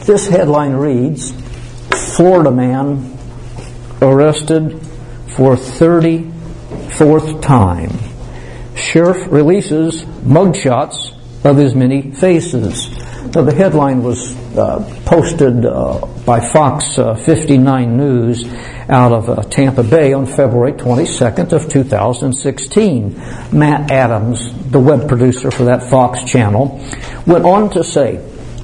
This headline reads, Florida man arrested for 34th time. Sheriff releases mugshots of his many faces. Now, the headline was posted by Fox 59 News out of Tampa Bay on February 22nd of 2016. Matt Adams, the web producer for that Fox channel, went on to say,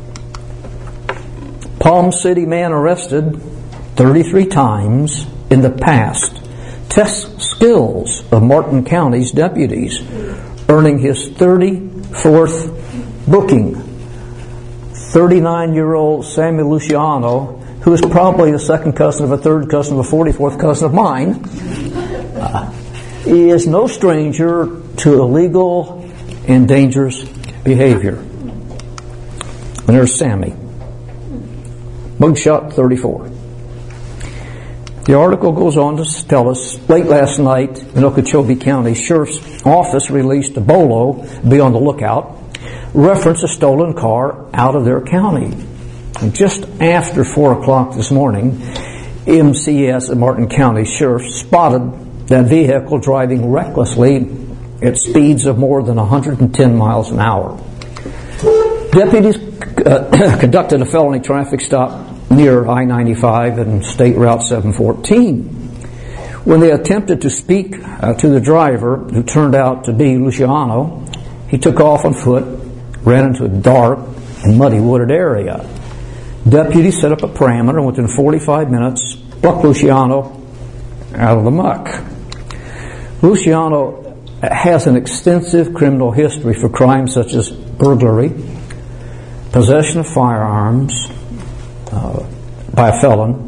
Palm City man arrested 33 times in the past tests skills of Martin County's deputies, earning his 34th booking. 39-year-old Sammy Luciano, who is probably a second cousin of a third cousin of a 44th cousin of mine, is no stranger to illegal and dangerous behavior. And there's Sammy. Mugshot 34. The article goes on to tell us, late last night, in Okeechobee County Sheriff's Office released a bolo, be on the lookout, reference a stolen car out of their county. And just after 4 o'clock this morning, MCS at Martin County Sheriff spotted that vehicle driving recklessly at speeds of more than 110 miles an hour. Deputies conducted a felony traffic stop near I-95 and State Route 714. When they attempted to speak to the driver, who turned out to be Luciano, he took off on foot, ran into a dark and muddy wooded area. Deputies set up a parameter and within 45 minutes plucked Luciano out of the muck. Luciano has an extensive criminal history for crimes such as burglary, possession of firearms by a felon,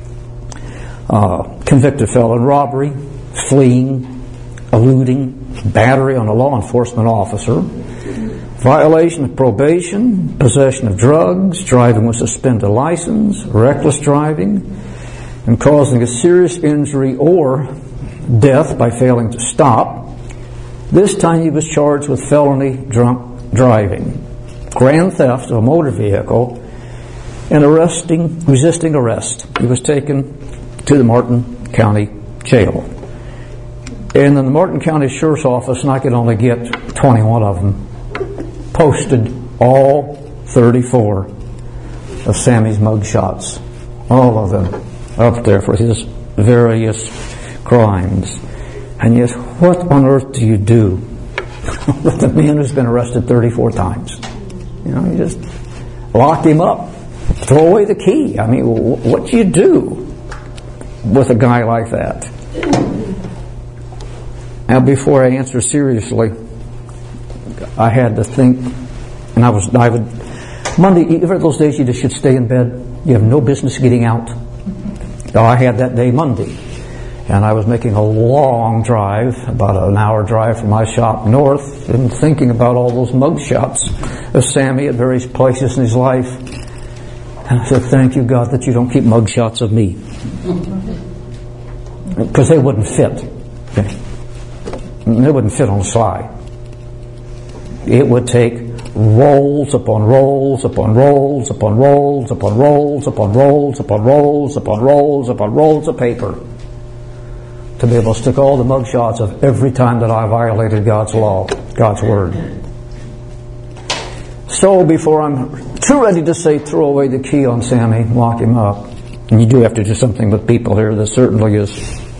convicted felon, robbery, fleeing, eluding, battery on a law enforcement officer, violation of probation, possession of drugs, driving with suspended license, reckless driving, and causing a serious injury or death by failing to stop. This time he was charged with felony drunk driving, grand theft of a motor vehicle, and resisting arrest. He was taken to the Martin County Jail. And in the Martin County Sheriff's Office, and I could only get 21 of them, posted all 34 of Sammy's mugshots. All of them up there for his various crimes. And yet, what on earth do you do with a man who's been arrested 34 times? You know, you just lock him up, throw away the key. I mean, what do you do with a guy like that? Now, before I answer seriously, I had to think, and I would, Monday, ever those days you just should stay in bed, you have no business getting out. So I had that day Monday, and I was making a long drive, about an hour drive from my shop north, and thinking about all those mugshots of Sammy at various places in his life. And I said, thank you, God, that you don't keep mugshots of me. Because they wouldn't fit. Okay? They wouldn't fit on the slide. It would take rolls upon rolls upon rolls upon rolls upon rolls upon rolls upon rolls upon rolls upon rolls of paper to be able to stick all the mugshots of every time that I violated God's law, God's word. So before I'm too ready to say throw away the key on Sammy, lock him up, and you do have to do something with people here, there certainly is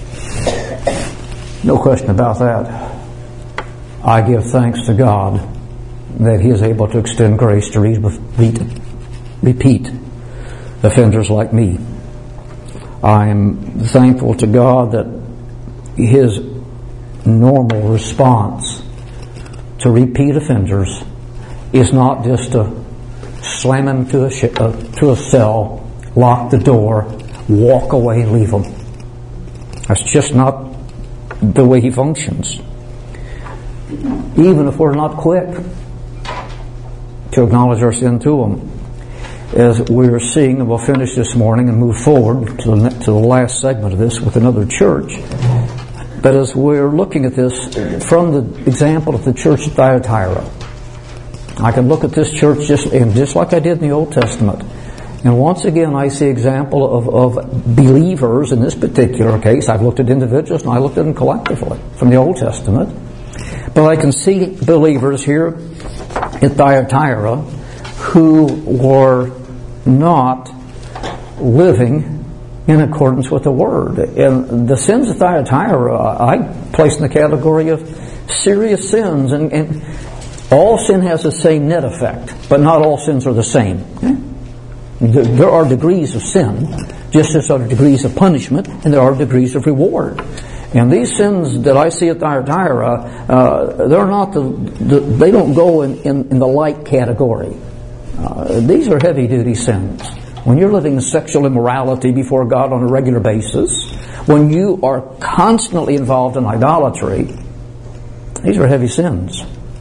no question about that. I give thanks to God that He is able to extend grace to repeat offenders like me. I am thankful to God that His normal response to repeat offenders is not just to slam them to a cell, lock the door, walk away, and leave them. That's just not the way He functions. Even if we're not quick to acknowledge our sin to Him, as we're seeing, and we'll finish this morning and move forward to the last segment of this with another church. But as we're looking at this from the example of the church at Thyatira, I can look at this church just like I did in the Old Testament And once again, I see example of believers in this particular case. I've looked at individuals and I looked at them collectively from the Old Testament. But I can see believers here at Thyatira who were not living in accordance with the Word. And the sins of Thyatira I place in the category of serious sins. And all sin has the same net effect, but not all sins are the same. Okay? There are degrees of sin, just as there are degrees of punishment, and there are degrees of reward. And these sins that I see at Thyatira, they're not they don't go in the light category. These are heavy-duty sins. When you're living in sexual immorality before God on a regular basis, when you are constantly involved in idolatry, these are heavy sins.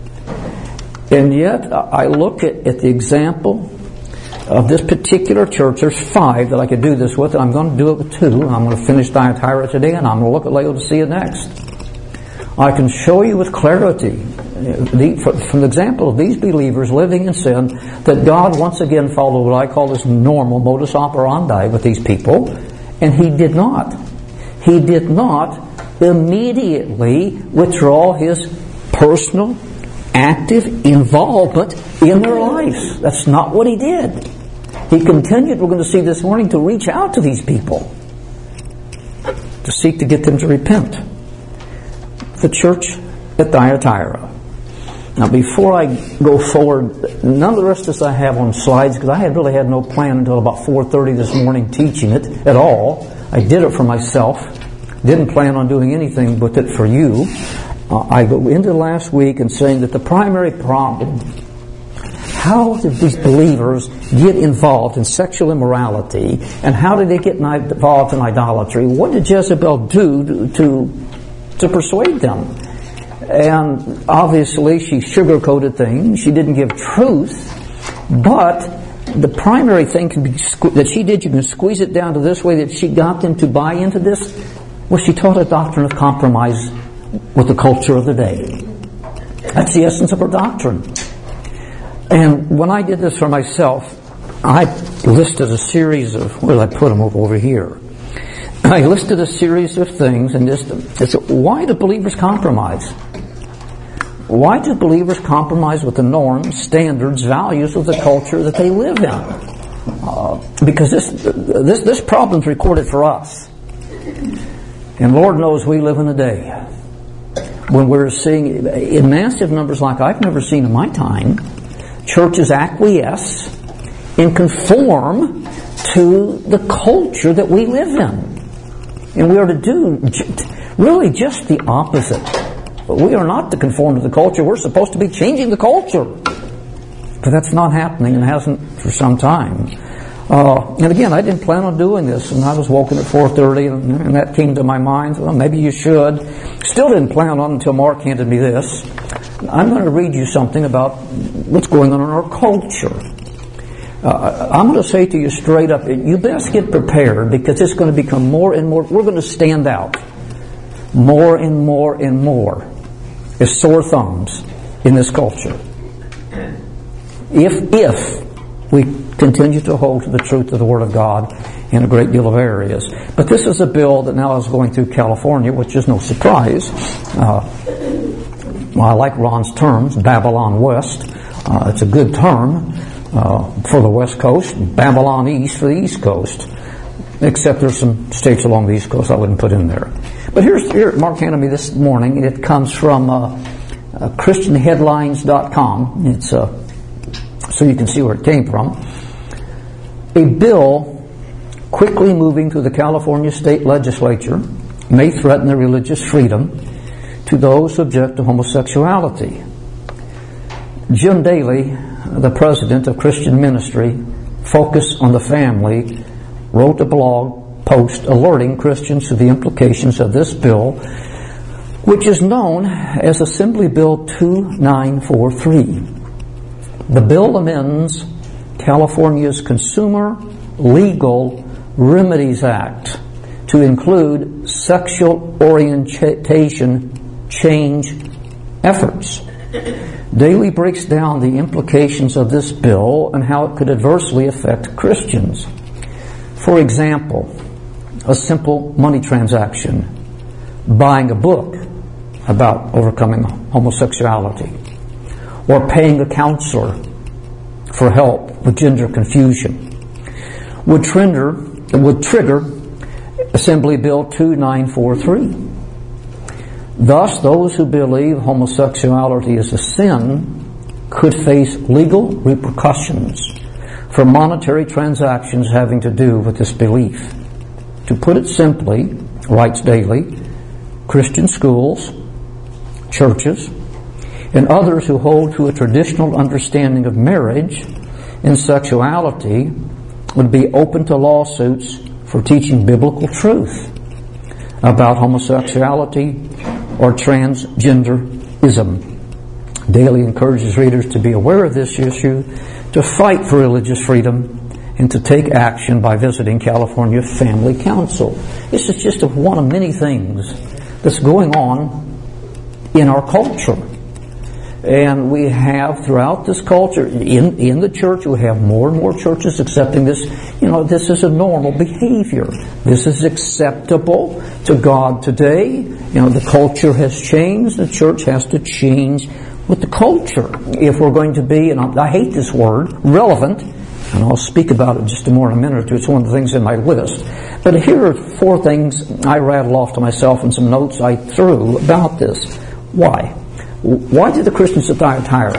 And yet, I look at the example of this particular church. There's 5 that I could do this with, and I'm going to do it with 2. I'm going to finish Thyatira today, and I'm going to look at Laodicea next. I can show you with clarity, from the example of these believers living in sin, that God once again followed what I call this normal modus operandi with these people, and He did not. He did not immediately withdraw His personal, active involvement in their lives. That's not what He did. He continued, we're going to see this morning, to reach out to these people, to seek to get them to repent. The church at Thyatira. Now, before I go forward, none of the rest of this I have on slides, because I really had no plan until about 4:30 this morning teaching it at all. I did it for myself. Didn't plan on doing anything with it for you. I go into last week and saying that the primary problem, how did these believers get involved in sexual immorality, and how did they get involved in idolatry? What did Jezebel do to persuade them? And obviously she sugarcoated things. She didn't give truth. But the primary thing that she did, you can squeeze it down to this way, that she got them to buy into this, was she taught a doctrine of compromise with the culture of the day. That's the essence of her doctrine. And when I did this for myself, I listed a series of, where did I put them over here? I listed a series of things, and why do believers compromise? Why do believers compromise with the norms, standards, values of the culture that they live in? Because this problem's recorded for us. And Lord knows we live in a day when we're seeing, in massive numbers like I've never seen in my time, churches acquiesce and conform to the culture that we live in. And we are to do really just the opposite. But we are not to conform to the culture. We're supposed to be changing the culture. But that's not happening, and hasn't for some time. And again, I didn't plan on doing this, and I was woken at 4:30, and that came to my mind. Well, maybe you should. Still didn't plan on until Mark handed me this. I'm going to read you something about what's going on in our culture. I'm going to say to you straight up, you best get prepared, because it's going to become more and more, we're going to stand out more and more and more as sore thumbs in this culture. If we continue to hold to the truth of the Word of God in a great deal of areas. But this is a bill that now is going through California, which is no surprise. I like Ron's terms, Babylon West. It's a good term for the West Coast, Babylon East for the East Coast. Except there's some states along the East Coast I wouldn't put in there. But here, Mark handed me this morning. It comes from ChristianHeadlines.com. It's so you can see where it came from. A bill quickly moving through the California state legislature may threaten the religious freedom to those who object to homosexuality. Jim Daly, the president of Christian Ministry, Focus on the Family, wrote a blog post alerting Christians to the implications of this bill, which is known as Assembly Bill 2943. The bill amends California's Consumer Legal Remedies Act to include sexual orientation change efforts. Daly breaks down the implications of this bill and how it could adversely affect Christians. For example, a simple money transaction, buying a book about overcoming homosexuality, or paying a counselor for help with gender confusion, would trigger Assembly Bill 2943. Thus, those who believe homosexuality is a sin could face legal repercussions for monetary transactions having to do with this belief. To put it simply, writes Daly, Christian schools, churches, and others who hold to a traditional understanding of marriage and sexuality would be open to lawsuits for teaching biblical truth about homosexuality or transgenderism. Daly encourages readers to be aware of this issue, to fight for religious freedom, and to take action by visiting California Family Council. This is just one of many things that's going on in our culture. And we have throughout this culture, in the church, we have more and more churches accepting this. This is a normal behavior. This is acceptable to God today. The culture has changed. The church has to change with the culture if we're going to be, and I hate this word, relevant, and I'll speak about it just more in a minute or two. It's one of the things in my list. But here are 4 things I rattle off to myself and some notes I threw about this. Why? Why do the Christians at Thyatira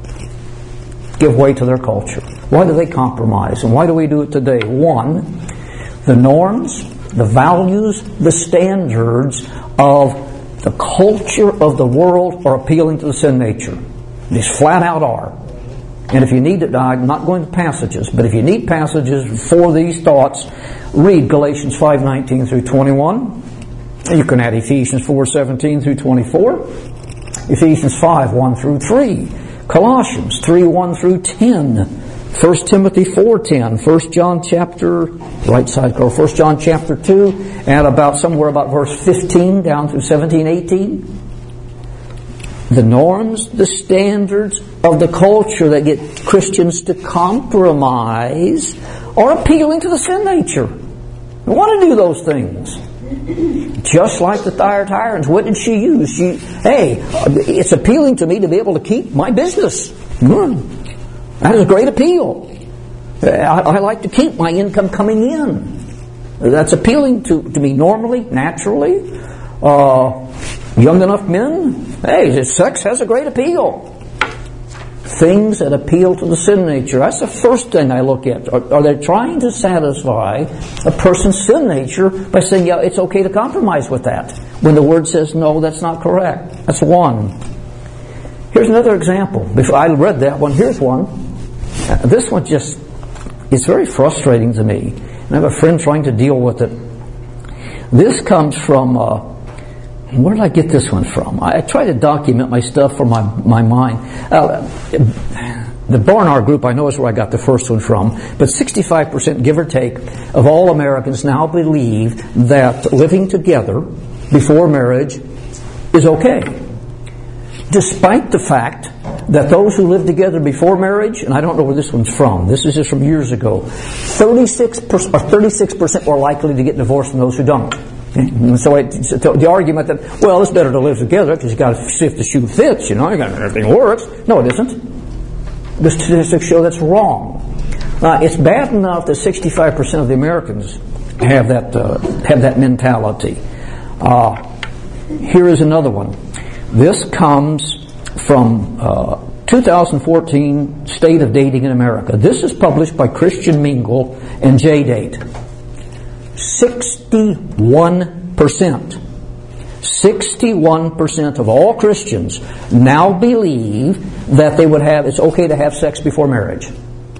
give way to their culture? Why do they compromise? And why do we do it today? 1, the norms, the values, the standards of the culture of the world are appealing to the sin nature. These flat out are. And if you need it, I'm not going to passages, but if you need passages for these thoughts, read Galatians 5:19 through 21. You can add Ephesians 4:17 through 24. Ephesians 5:1 through 3. Colossians 3:1 through 10. 1 Timothy 4:10. 1 John chapter 2, and somewhere about verse 15 down through 17:18. The norms, the standards of the culture that get Christians to compromise are appealing to the sin nature. We want to do those things. Just like the Thyatireans, what did she use? It's appealing to me to be able to keep my business. That is a great appeal. I like to keep my income coming in. That's appealing to me normally, naturally. Young enough men, sex has a great appeal. Things that appeal to the sin nature. That's the first thing I look at. Are they trying to satisfy a person's sin nature by saying, it's okay to compromise with that, when the Word says, no, that's not correct? That's one. Here's another example. Before I read that one, here's one. This one it's very frustrating to me. And I have a friend trying to deal with it. This comes from, where did I get this one from? I try to document my stuff from my mind. The Barnard Group, I know, is where I got the first one from. But 65%, give or take, of all Americans now believe that living together before marriage is okay. Despite the fact that those who live together before marriage, and I don't know where this one's from, this is just from years ago, 36% more likely to get divorced than those who don't. And so the argument that, it's better to live together because you got to see if the shoe fits, everything works. No, it isn't. The statistics show that's wrong. It's bad enough that 65% of the Americans have that mentality. Here is another one. This comes from 2014 State of Dating in America. This is published by Christian Mingle and JDate. 61% of all Christians now believe that it's okay to have sex before marriage.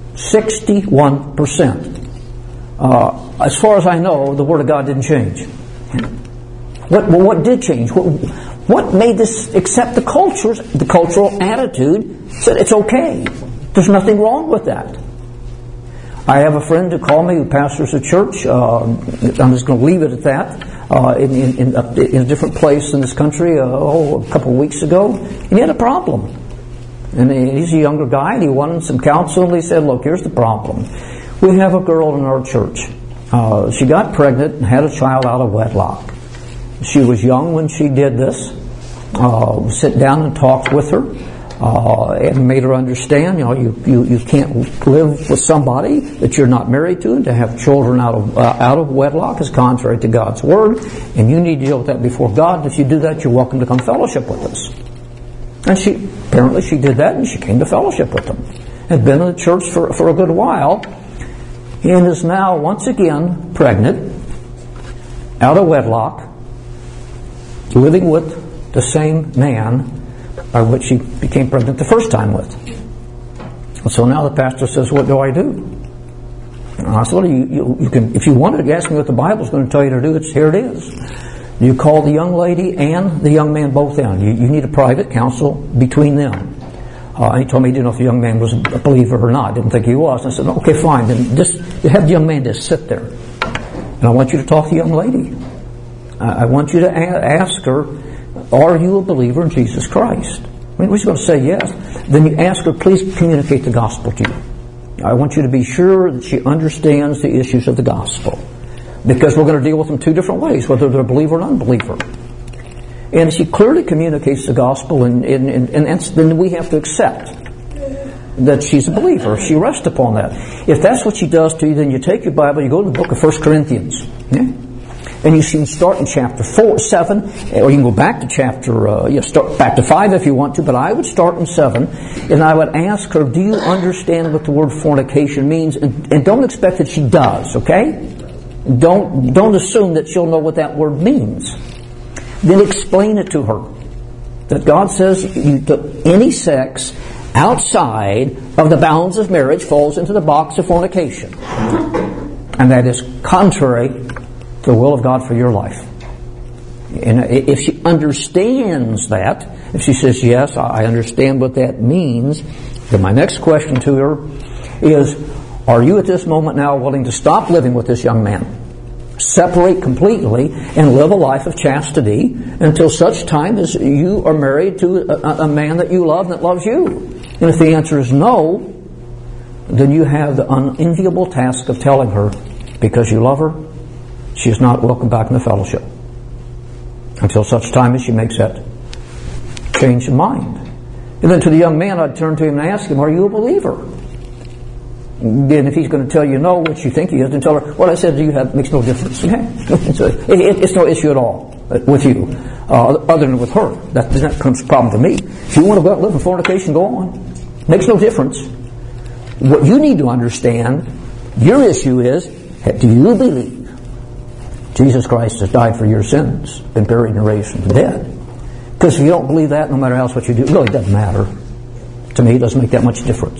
61%. As far as I know, the Word of God didn't change. What did change? What made this accept the cultural attitude said it's okay. There's nothing wrong with that. I have a friend who called me who pastors a church. I'm just going to leave it at that. In a different place in this country, a couple of weeks ago, and he had a problem. And he's a younger guy, and he wanted some counsel, and he said, look, here's the problem. We have a girl in our church. She got pregnant and had a child out of wedlock. She was young when she did this. Sit down and talked with her, and made her understand, you can't live with somebody that you're not married to, and to have children out of wedlock is contrary to God's Word, and you need to deal with that before God. If you do that, you're welcome to come fellowship with us. And apparently she did that, and she came to fellowship with them. Had been in the church for a good while, and is now once again pregnant, out of wedlock, living with the same man by which she became pregnant the first time with. And so now the pastor says, what do I do? And I said, well, you can, if you wanted to ask me what the Bible's going to tell you to do, here it is. You call the young lady and the young man both in. You need a private counsel between them. He told me he didn't know if the young man was a believer or not. Didn't think he was. And I said, okay, fine. Then just have the young man just sit there. And I want you to talk to the young lady. I want you to ask her, are you a believer in Jesus Christ? I mean, she's going to say yes. Then you ask her, please communicate the gospel to you. I want you to be sure that she understands the issues of the gospel. Because we're going to deal with them two different ways, whether they're a believer or an unbeliever. And she clearly communicates the gospel, and then we have to accept that she's a believer. She rests upon that. If that's what she does to you, then you take your Bible, you go to the book of 1 Corinthians. Yeah? And you can start in chapter 7, or you can go back to start back to 5 if you want to, but I would start in 7, and I would ask her, do you understand what the word fornication means? And don't expect that she does, okay? Don't assume that she'll know what that word means. Then explain it to her. That God says any sex outside of the bounds of marriage falls into the box of fornication. And that is contrary to the will of God for your life. And if she understands that, if she says, yes, I understand what that means, then my next question to her is, are you at this moment now willing to stop living with this young man? Separate completely and live a life of chastity until such time as you are married to a man that you love and that loves you. And if the answer is no, then you have the unenviable task of telling her, because you love her, she is not welcome back in the fellowship until such time as she makes that change in mind. And then to the young man, I'd turn to him and ask him, are you a believer? Then if he's going to tell you no, which you think he is, then tell her, what I said to you makes no difference. Okay? It's no issue at all with you, other than with her. That becomes a problem to me. If you want to go out and live in fornication, go on. Makes no difference. What you need to understand, your issue is, do you believe Jesus Christ has died for your sins, been buried and raised from the dead? Because if you don't believe that, no matter else what you do, it really doesn't matter. To me, it doesn't make that much difference.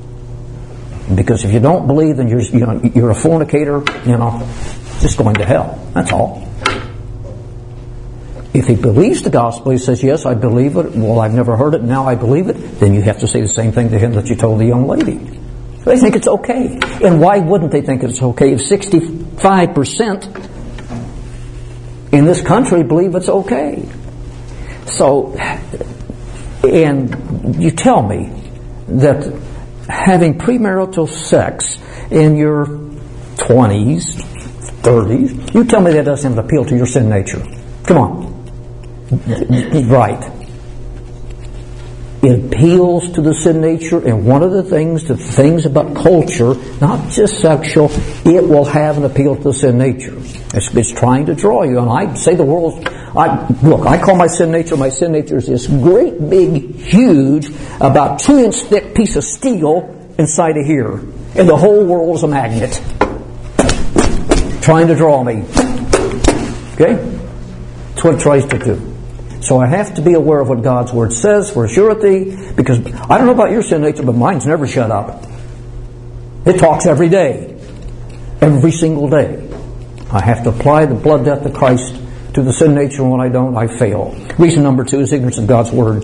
Because if you don't believe, then you're a fornicator, just going to hell. That's all. If he believes the gospel, he says, yes, I believe it. Well, I've never heard it, now I believe it. Then you have to say the same thing to him that you told the young lady. They think it's okay. And why wouldn't they think it's okay if 65% in this country believe it's okay? So, and you tell me that having premarital sex in your 20s, 30s, you tell me that doesn't appeal to your sin nature. Come on. Right. It appeals to the sin nature, and one of the things about culture, not just sexual, it will have an appeal to the sin nature. It's trying to draw you. And I say the world, I call my sin nature is this great big, huge, about 2-inch thick piece of steel inside of here. And the whole world is a magnet. Trying to draw me. Okay? That's what it tries to do. So I have to be aware of what God's Word says for surety, because I don't know about your sin nature, but mine's never shut up. It talks every day. Every single day. I have to apply the blood death of Christ to the sin nature, and when I don't, I fail. Reason number 2 is ignorance of God's Word.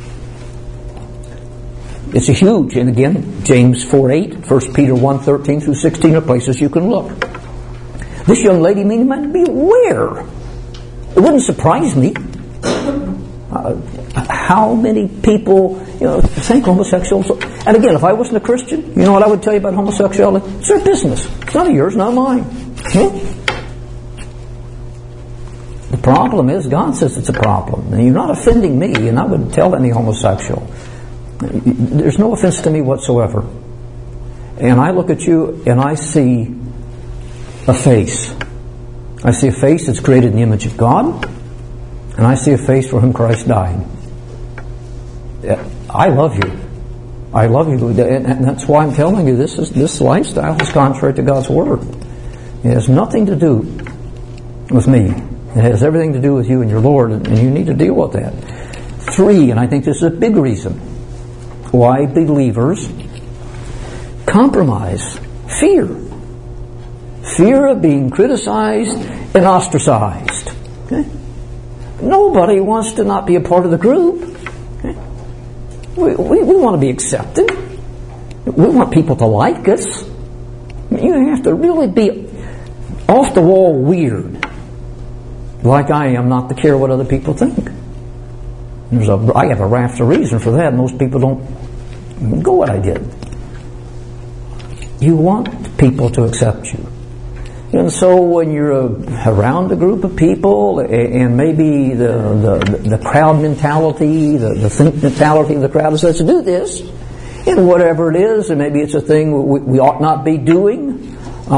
It's a huge, and again, James 4:8, 1 Peter 1:13 through 16 are places you can look. This young lady meant to be aware. It wouldn't surprise me. How many people think homosexuals. And again, if I wasn't a Christian, you know what I would tell you about homosexuality? It's their business. It's none of yours, not mine. The problem is, God says it's a problem. And you're not offending me, and I would tell any homosexual. There's no offense to me whatsoever. And I look at you, and I see a face. I see a face that's created in the image of God, and I see a face for whom Christ died. I love you. I love you. And that's why I'm telling you, this lifestyle is contrary to God's Word. It has nothing to do with me. It has everything to do with you and your Lord, and you need to deal with that. 3, and I think this is a big reason why believers compromise. Fear. Fear of being criticized and ostracized. Okay? Nobody wants to not be a part of the group. Okay? We want to be accepted. We want people to like us. You have to really be off the wall weird, like I am, not to care what other people think. I have a raft of reason for that. Most people don't go what I did. You want people to accept you. And so when you're around a group of people, and maybe the crowd mentality, the think mentality of the crowd says to do this, and whatever it is, and maybe it's a thing we ought not be doing,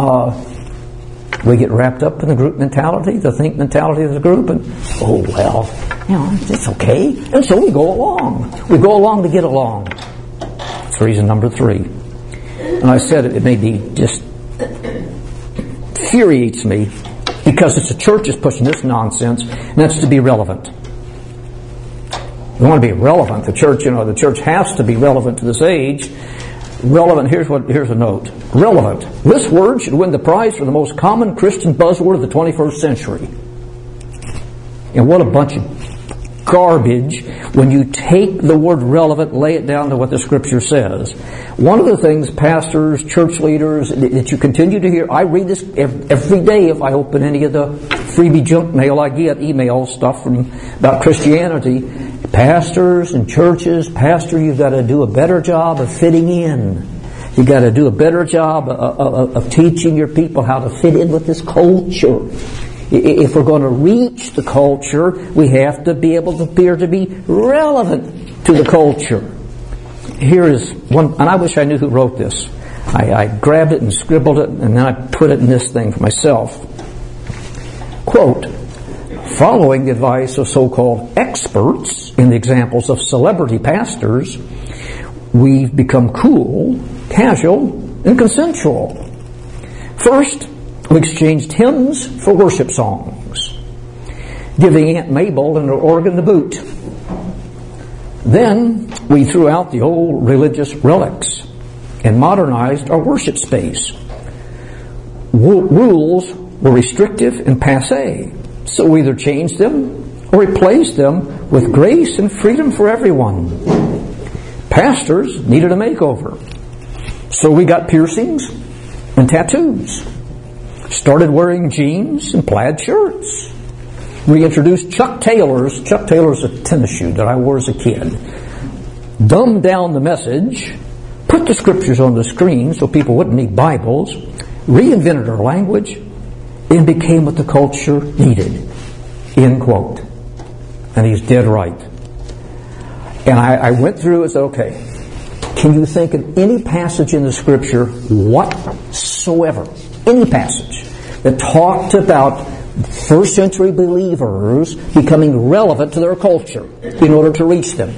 we get wrapped up in the group mentality, the think mentality of the group, and it's okay. And so we go along. We go along to get along. That's reason number 3. And I said it maybe just infuriates me because it's the church is pushing this nonsense, and that's to be relevant. We want to be relevant. The church has to be relevant to this age. Relevant, here's a note. Relevant. This word should win the prize for the most common Christian buzzword of the 21st century. And what a bunch of garbage when you take the word relevant, lay it down to what the Scripture says. One of the things pastors, church leaders, that you continue to hear, I read this every day if I open any of the freebie junk mail I get, email stuff about Christianity. Pastors and churches, Pastor, you've got to do a better job of fitting in. You've got to do a better job of teaching your people how to fit in with this culture. If we're going to reach the culture, we have to be able to appear to be relevant to the culture. Here is one, and I wish I knew who wrote this. I grabbed it and scribbled it, and then I put it in this thing for myself. Quote, following the advice of so-called experts in the examples of celebrity pastors, we've become cool, casual, and consensual. First, we exchanged hymns for worship songs, giving Aunt Mabel an organ to boot. Then we threw out the old religious relics and modernized our worship space. Rules were restrictive and passé, so we either changed them or replaced them with grace and freedom for everyone. Pastors needed a makeover, so we got piercings and tattoos. Started wearing jeans and plaid shirts. We introduced Chuck Taylors. Chuck Taylor's a tennis shoe that I wore as a kid. Dumbed down the message, put the Scriptures on the screen so people wouldn't need Bibles, reinvented our language, and became what the culture needed. End quote. And he's dead right. And I went through and said, okay, can you think of any passage in the Scripture whatsoever, any passage that talked about first century believers becoming relevant to their culture in order to reach them?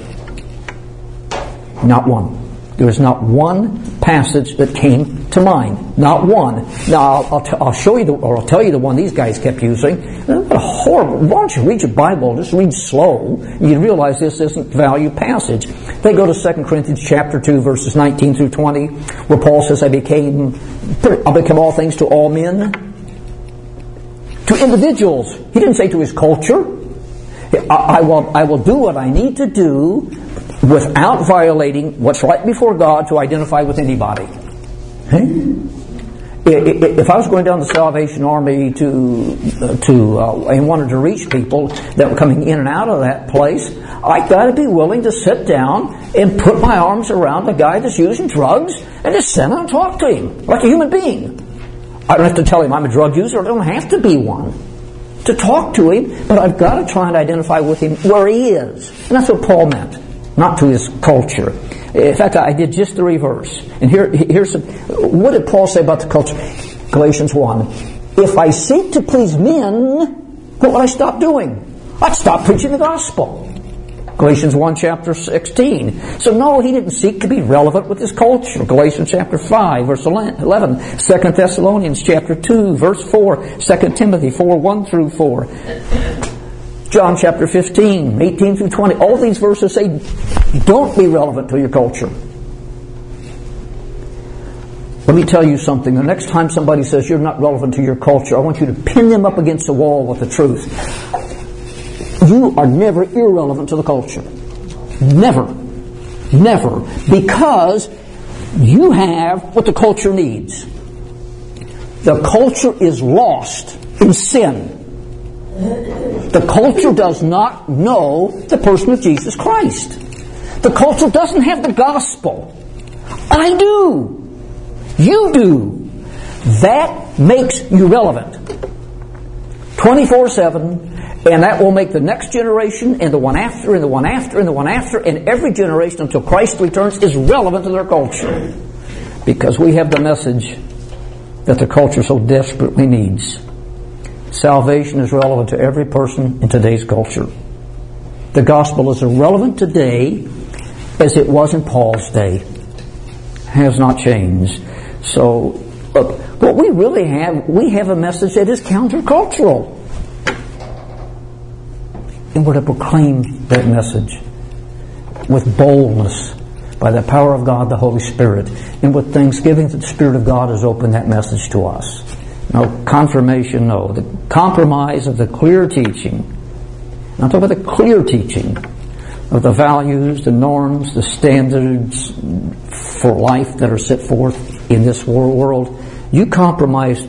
Not one. There was not one passage that came to mind. Not one. Now, I'll show you, I'll tell you the one these guys kept using. What a horrible. Why don't you read your Bible? Just read slow. You realize this isn't value passage. They go to 2 Corinthians chapter 2, verses 19 through 20, where Paul says, I'll become all things to all men. To individuals. He didn't say to his culture. I will do what I need to do without violating what's right before God to identify with anybody. Okay? If I was going down the Salvation Army and wanted to reach people that were coming in and out of that place, I got to be willing to sit down and put my arms around a guy that's using drugs and just sit down and talk to him like a human being. I don't have to tell him I'm a drug user. I don't have to be one to talk to him, but I've got to try and identify with him where he is. And that's what Paul meant, not to his culture. In fact, I did just the reverse. And here's what did Paul say about the culture? Galatians 1. If I seek to please men, what would I stop doing? I'd stop preaching the gospel. Galatians 1 chapter 16. So no, he didn't seek to be relevant with his culture. Galatians chapter 5 verse 11. 2 Thessalonians chapter 2 verse 4. 2 Timothy 4 1 through 4. John chapter 15, 18 through 20. All these verses say, don't be relevant to your culture. Let me tell you something. The next time somebody says you're not relevant to your culture, I want you to pin them up against the wall with the truth. You are never irrelevant to the culture. Never. Never. Because you have what the culture needs. The culture is lost in sin. The culture does not know the person of Jesus Christ. The culture doesn't have the gospel. I do. You do. That makes you relevant. 24/7, and that will make the next generation and the one after and the one after and the one after and every generation until Christ returns is relevant to their culture. Because we have the message that the culture so desperately needs. Salvation is relevant to every person in today's culture. The gospel is as relevant today as it was in Paul's day. Has not changed. So, look, what we really have, we have a message that is countercultural. And we're to proclaim that message with boldness by the power of God, the Holy Spirit, and with thanksgiving that the Spirit of God has opened that message to us. No confirmation, no. The compromise of the clear teaching. I'm talking about the clear teaching of the values, the norms, the standards for life that are set forth in this world. If we compromise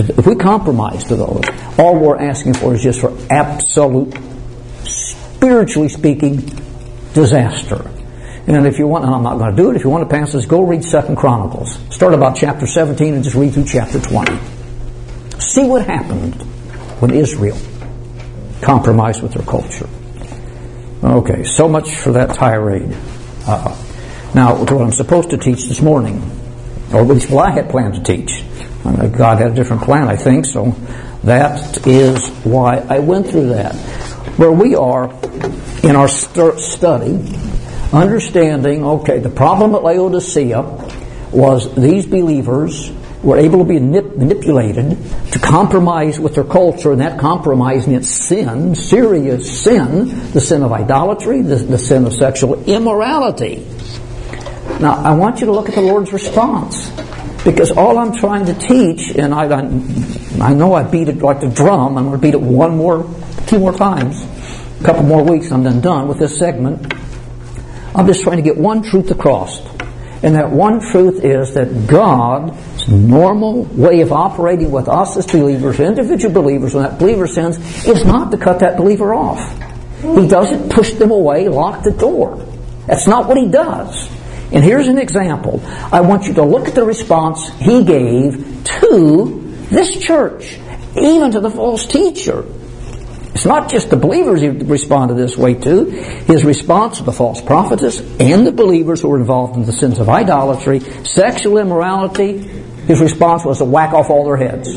to those, all we're asking for is just for absolute, spiritually speaking, disaster. And if you want, and I'm not going to do it, if you want to pass this, go read 2 Chronicles. Start about chapter 17 and just read through chapter 20. See what happened when Israel compromised with their culture. Okay, so much for that tirade. Now, what I'm supposed to teach this morning, or at least what I had planned to teach. God had a different plan, I think, so that is why I went through that. Where we are in our study, understanding, okay, the problem at Laodicea was these believers were able to be manipulated to compromise with their culture, and that compromise meant sin, serious sin, the sin of idolatry, the sin of sexual immorality. Now, I want you to look at the Lord's response, because all I'm trying to teach, and I know I beat it like the drum, I'm going to beat it two more times, a couple more weeks, I'm then done with this segment. I'm just trying to get one truth across. And that one truth is that God's normal way of operating with us as believers, individual believers, when that believer sins, is not to cut that believer off. He doesn't push them away, lock the door. That's not what He does. And here's an example. I want you to look at the response He gave to this church, even to the false teacher. It's not just the believers He responded this way to. His response to the false prophetess and the believers who were involved in the sins of idolatry, sexual immorality, His response was to whack off all their heads.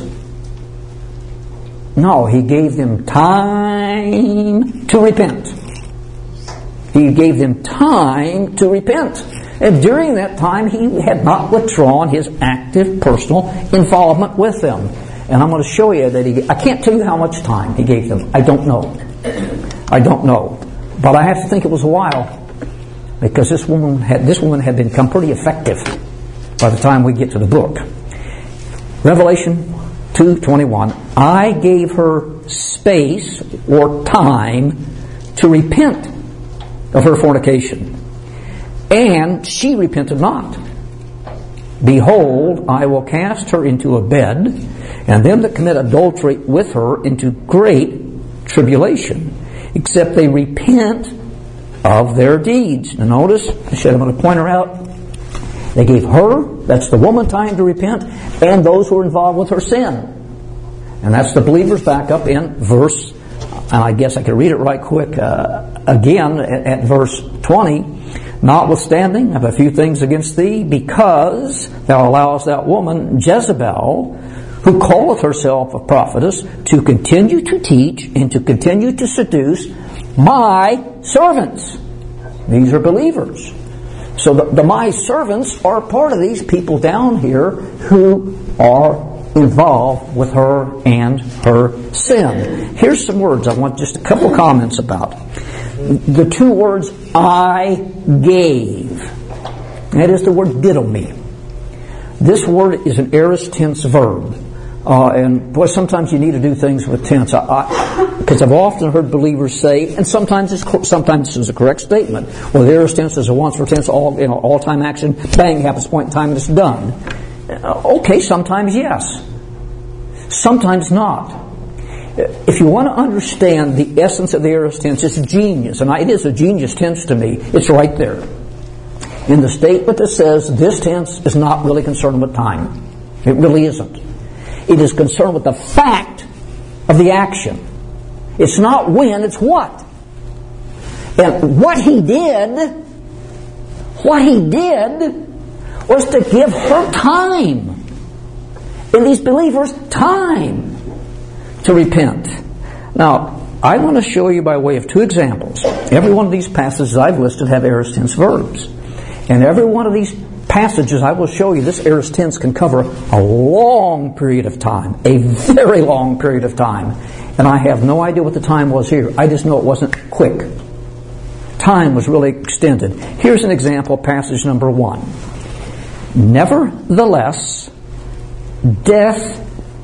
No, He gave them time to repent. He gave them time to repent. And during that time, He had not withdrawn His active personal involvement with them. And I'm going to show you that I can't tell you how much time He gave them. I don't know. But I have to think it was a while, because this woman had become pretty effective by the time we get to the book. Revelation 2:21. I gave her space or time to repent of her fornication, and she repented not. Behold, I will cast her into a bed, and them that commit adultery with her into great tribulation, except they repent of their deeds. Now notice, I'm going to point her out. They gave her, that's the woman, time to repent, and those who are involved with her sin. And that's the believers back up in verse, and I guess I could read it right quick again at verse 20. Notwithstanding, I have a few things against thee, because thou allowest that woman Jezebel, who calleth herself a prophetess, to continue to teach and to continue to seduce my servants. These are believers. So the my servants are part of these people down here who are involved with her and her sin. Here's some words I want just a couple comments about. The two words, I gave. That is the word didomi. This word is an aorist tense verb. And boy, sometimes you need to do things with tense. Because I've often heard believers say, and sometimes this is a correct statement. Well, the aorist tense is a once for tense, all time action. Bang, happens point in time, and it's done. Okay, sometimes yes. Sometimes not. If you want to understand the essence of the aorist tense, it's genius. And it is a genius tense to me. It's right there. In the statement that says this tense is not really concerned with time. It really isn't. It is concerned with the fact of the action. It's not when, it's what. And what he did was to give her time. And these believers time to repent. Now, I want to show you by way of two examples. Every one of these passages I've listed have aorist tense verbs. And every one of these passages I will show you, this aorist tense can cover a long period of time. A very long period of time. And I have no idea what the time was here. I just know it wasn't quick. Time was really extended. Here's an example, passage number 1. Nevertheless, death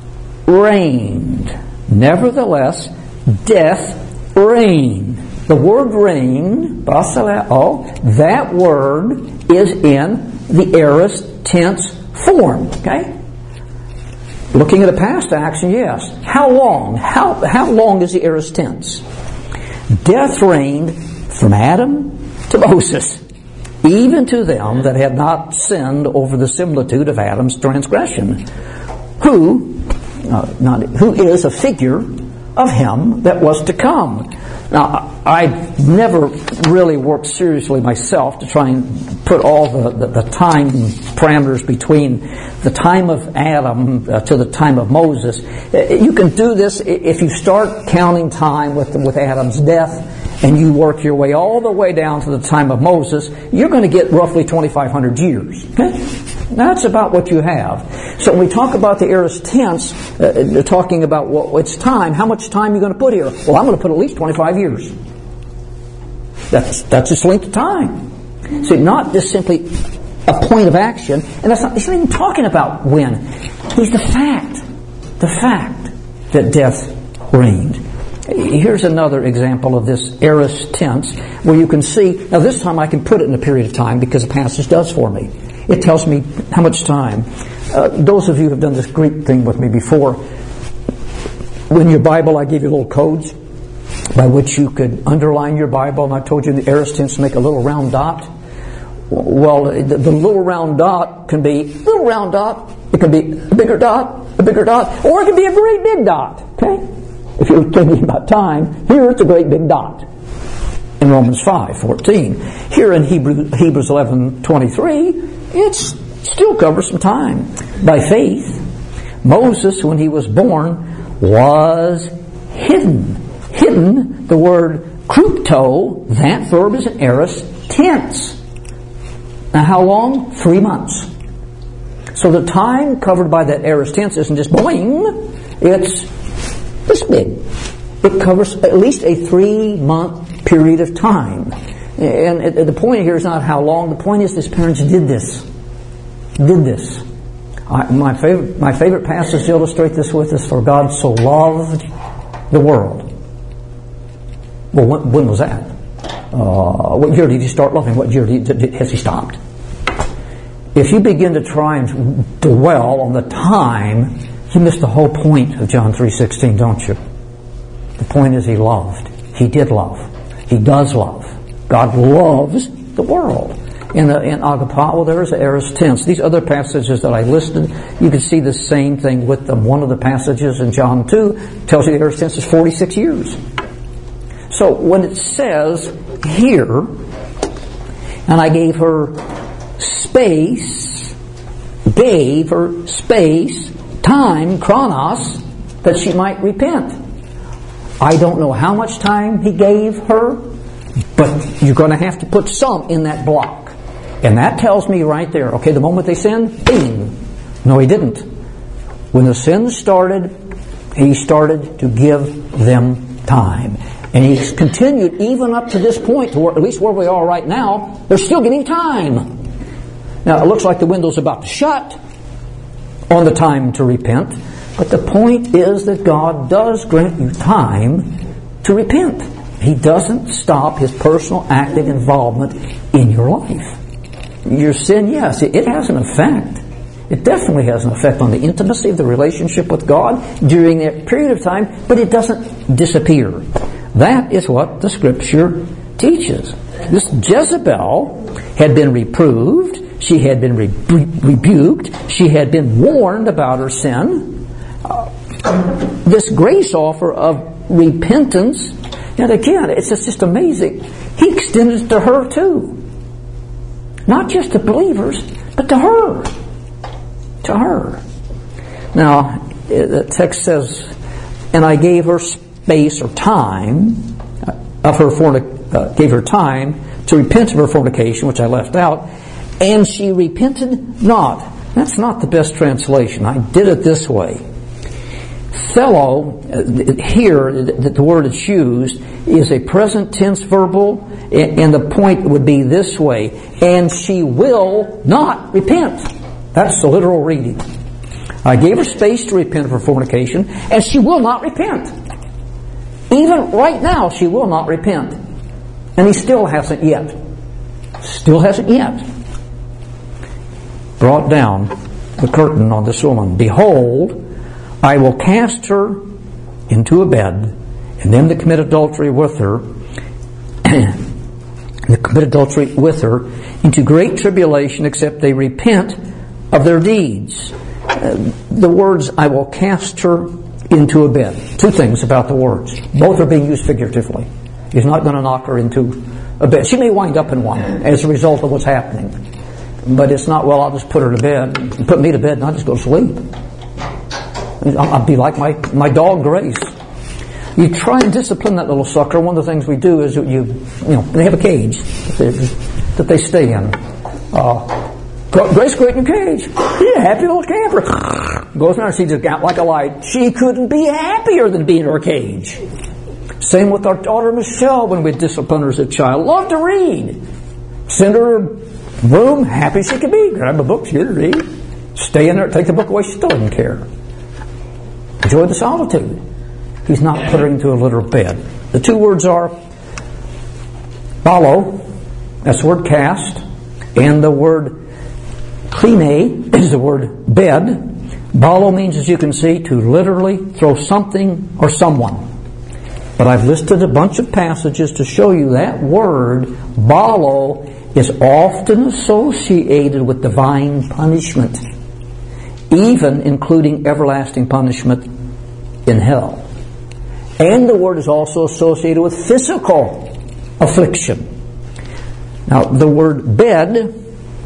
reigned. Nevertheless, death reigned. The word reign, basaleo, that word is in the aorist tense form. Okay? Looking at a past action, yes. How long? How long is the aorist tense? Death reigned from Adam to Moses, even to them that had not sinned over the similitude of Adam's transgression, who is a figure of him that was to come. Now, I've never really worked seriously myself to try and put all the time parameters between the time of Adam to the time of Moses. You can do this if you start counting time with Adam's death and you work your way all the way down to the time of Moses. You're going to get roughly 2,500 years. Okay? That's about what you have. So when we talk about the aorist tense, talking about it's time, how much time are you going to put here? Well, I'm going to put at least 25 years. That's its length of time. So not just simply a point of action, and it's not even talking about when. He's the fact that death reigned. Here's another example of this aorist tense where you can see, now this time I can put it in a period of time because the passage does for me. It tells me how much time. Those of you who have done this Greek thing with me before, in your Bible I gave you little codes by which you could underline your Bible, and I told you in the aorist tense to make a little round dot. Well, the little round dot can be a little round dot, it can be a bigger dot, or it can be a great big dot. Okay? If you're thinking about time, here it's a great big dot. In Romans 5:14. Here in Hebrews 11:23, it still covers some time. By faith, Moses, when he was born, was hidden. Hidden, the word krypto, that verb is an aorist tense. Now how long? 3 months. So the time covered by that aorist tense isn't just boing, it's this big. It covers at least a 3-month period of time. And the point here is not how long. The point is, his parents did this. My favorite passage to illustrate this with is, for God so loved the world. Well, when was that? What year did he start loving? What year has he stopped? if you begin to try and dwell on the time, you miss the whole point of John 3:16, don't you? The point is He loved. He did love. He does love. God loves the world. In agapao, there is an aorist tense. These other passages that I listed, you can see the same thing with them. One of the passages in John 2 tells you the aorist tense is 46 years. So when it says here, and I gave her space, time, chronos, that she might repent. I don't know how much time He gave her, but you're going to have to put some in that block. And that tells me right there, okay, the moment they sinned, bing. No, He didn't. When the sin started, He started to give them time. And He's continued even up to this point, to where, at least where we are right now, they're still getting time. Now, it looks like the window's about to shut on the time to repent, but the point is that God does grant you time to repent. He doesn't stop His personal active involvement in your life. Your sin, yes, it has an effect. It definitely has an effect on the intimacy of the relationship with God during that period of time, but it doesn't disappear. That is what the Scripture teaches. This Jezebel had been reproved. She had been rebuked. She had been warned about her sin. This grace offer of repentance, and again, it's just amazing. He extended it to her too. Not just to believers, but to her. To her. Now, the text says, and I gave her space or time gave her time to repent of her fornication, which I left out, and she repented not. That's not the best translation. I did it this way. Fellow, here, the word that's used, is a present tense verbal, and the point would be this way, and she will not repent. That's the literal reading. I gave her space to repent of her fornication, and she will not repent. Even right now, she will not repent. And He still hasn't yet. Still hasn't yet brought down the curtain on this woman. Behold, I will cast her into a bed, and them that commit adultery with her, into great tribulation, except they repent of their deeds. The words, I will cast her into a bed. Two things about the words. Both are being used figuratively. He's not going to knock her into a bed. She may wind up in one as a result of what's happening. But it's not, well, I'll just put her to bed. Put me to bed and I'll just go to sleep. I'll be like my dog Grace. You try and discipline that little sucker. One of the things we do is they have a cage that they stay in. Grace, go in your cage. Yeah, happy little camper. Goes in there and she just got like a light. She couldn't be happier than being in her cage. Same with our daughter Michelle when we discipline her as a child. Loved to read. Send her room, happy she could be. Grab a book, she could read. Stay in there, take the book away, she still doesn't care. Enjoy the solitude. He's not put her into a literal bed. The two words are balo, that's the word cast, and the word kline is the word bed. Balo means, as you can see, to literally throw something or someone. But I've listed a bunch of passages to show you that word, balo, is often associated with divine punishment, even including everlasting punishment in hell. And the word is also associated with physical affliction. Now, the word bed,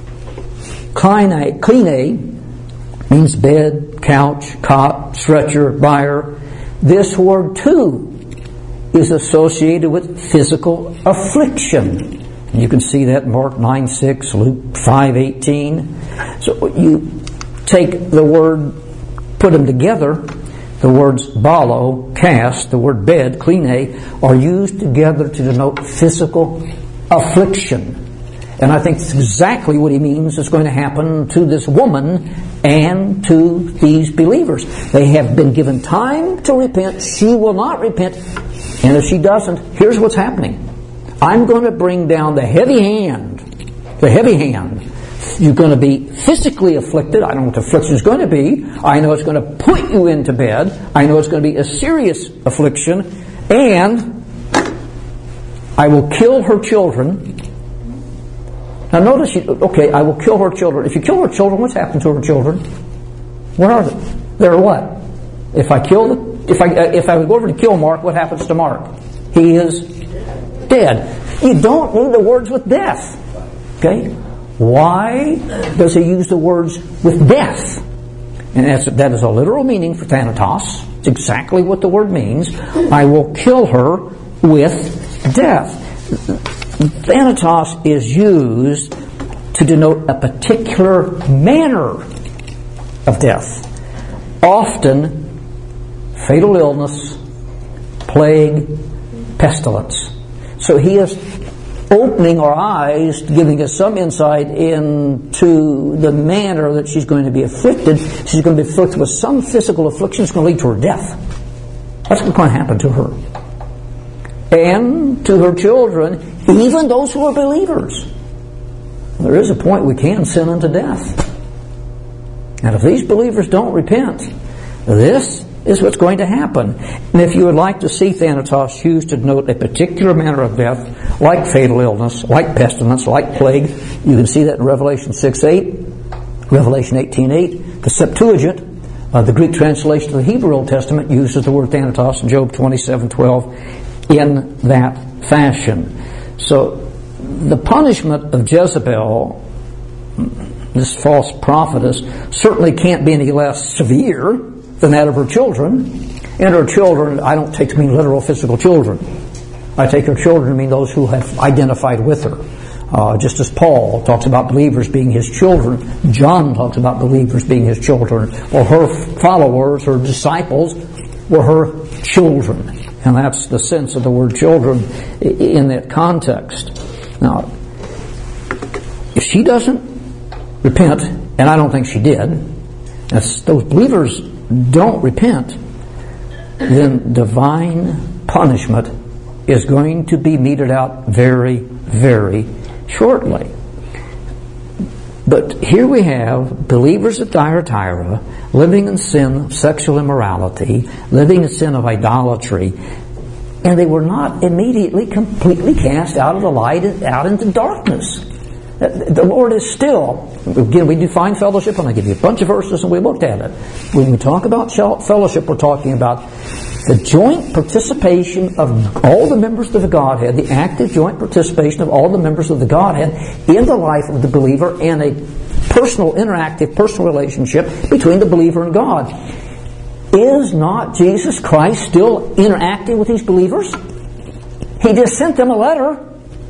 kline, means bed, couch, cot, stretcher, bier. This word, too, is associated with physical affliction. And you can see that in Mark 9:6, Luke 5:18. So you take the word, put them together, the words balo, cast, the word bed, kline, are used together to denote physical affliction. And I think it's exactly what he means is going to happen to this woman and to these believers. They have been given time to repent. She will not repent. And if she doesn't, here's what's happening. I'm going to bring down the heavy hand You're going to be physically afflicted. I don't know what the affliction is going to be. I know it's going to put you into bed. I know it's going to be a serious affliction. And I will kill her children. Now notice, I will kill her children. If you kill her children, what's happened to her children? Where are they? They're what? If I would go over to kill Mark, what happens to Mark? He is dead. You don't need the words with death. Okay? Why does he use the words with death? And that is a literal meaning for thanatos. It's exactly what the word means. I will kill her with death. Thanatos is used to denote a particular manner of death. Often, fatal illness, plague, pestilence. So he is opening our eyes, giving us some insight into the manner that she's going to be afflicted. She's going to be afflicted with some physical affliction that's going to lead to her death. That's what's going to happen to her. And to her children, even those who are believers. There is a point we can sin unto death. And if these believers don't repent, this is what's going to happen. And if you would like to see thanatos used to denote a particular manner of death, like fatal illness, like pestilence, like plague, you can see that in Revelation 6:8, Revelation 18:8. The Septuagint, the Greek translation of the Hebrew Old Testament, uses the word thanatos in Job 27:12 in that fashion. So the punishment of Jezebel, this false prophetess, certainly can't be any less severe than that of her children. And her children, I don't take to mean literal physical children. I take her children to mean those who have identified with her. Just as Paul talks about believers being his children, John talks about believers being his children. Well, her followers, her disciples, were her children. And that's the sense of the word children in that context. Now, if she doesn't repent, and I don't think she did, if those believers don't repent, then divine punishment is going to be meted out very, very shortly. But here we have believers at Thyatira living in sin of sexual immorality, living in sin of idolatry, and they were not immediately completely cast out of the light and out into darkness. The Lord is still, again, we define fellowship, and I give you a bunch of verses and we looked at it. When we talk about fellowship, we're talking about the joint participation of all the members of the Godhead, the active joint participation of all the members of the Godhead in the life of the believer, and a personal, interactive, personal relationship between the believer and God. Is not Jesus Christ still interacting with these believers? He just sent them a letter.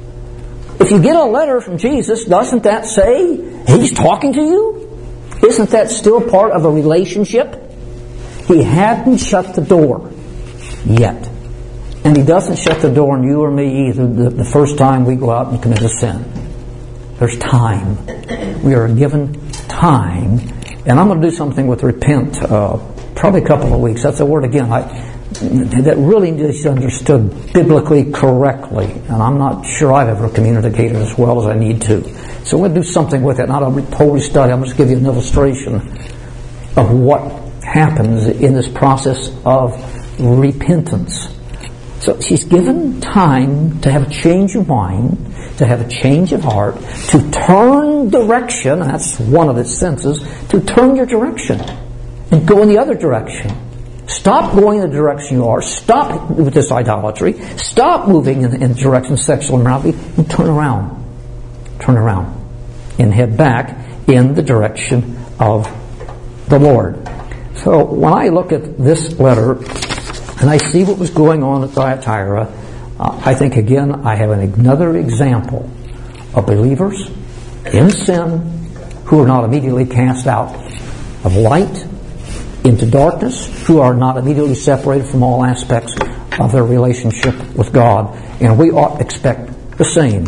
If you get a letter from Jesus, doesn't that say He's talking to you? Isn't that still part of a relationship? He hadn't shut the door yet. And He doesn't shut the door on you or me either the first time we go out and commit a sin. There's time. We are given time. And I'm going to do something with repent probably a couple of weeks. That's a word, again, that really needs to be understood biblically correctly. And I'm not sure I've ever communicated as well as I need to. So I'm going to do something with it. Not a whole study. I'm going to give you an illustration of what happens in this process of repentance. So she's given time to have a change of mind, to have a change of heart, to turn direction. That's one of its senses. To turn your direction and go in the other direction. Stop going in the direction you are. Stop with this idolatry. Stop moving in the direction of sexual immorality and turn around. Turn around and head back in the direction of the Lord. So when I look at this letter and I see what was going on at Thyatira, I think again I have another example of believers in sin who are not immediately cast out of light into darkness, who are not immediately separated from all aspects of their relationship with God. And we ought to expect the same.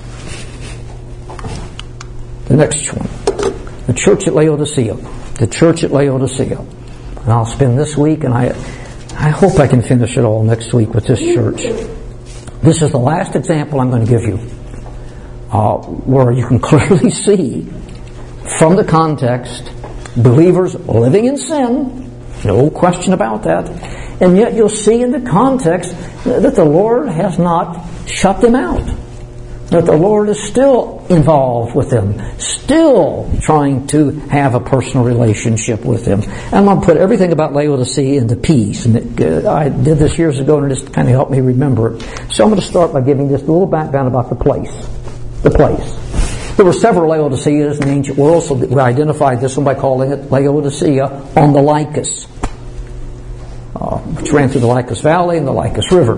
The next one, the church at Laodicea. The church at Laodicea. And I'll spend this week, and I hope I can finish it all next week with this church. This is the last example I'm going to give you, where you can clearly see from the context, believers living in sin, no question about that, and yet you'll see in the context that the Lord has not shut them out. That the Lord is still involved with them, still trying to have a personal relationship with them. And I'm going to put everything about Laodicea into peace. And I did this years ago, and it just kind of helped me remember it. So I'm going to start by giving just a little background about the place. The place. There were several Laodiceas in the ancient world, so we identified this one by calling it Laodicea on the Lycus, which ran through the Lycus Valley and the Lycus River.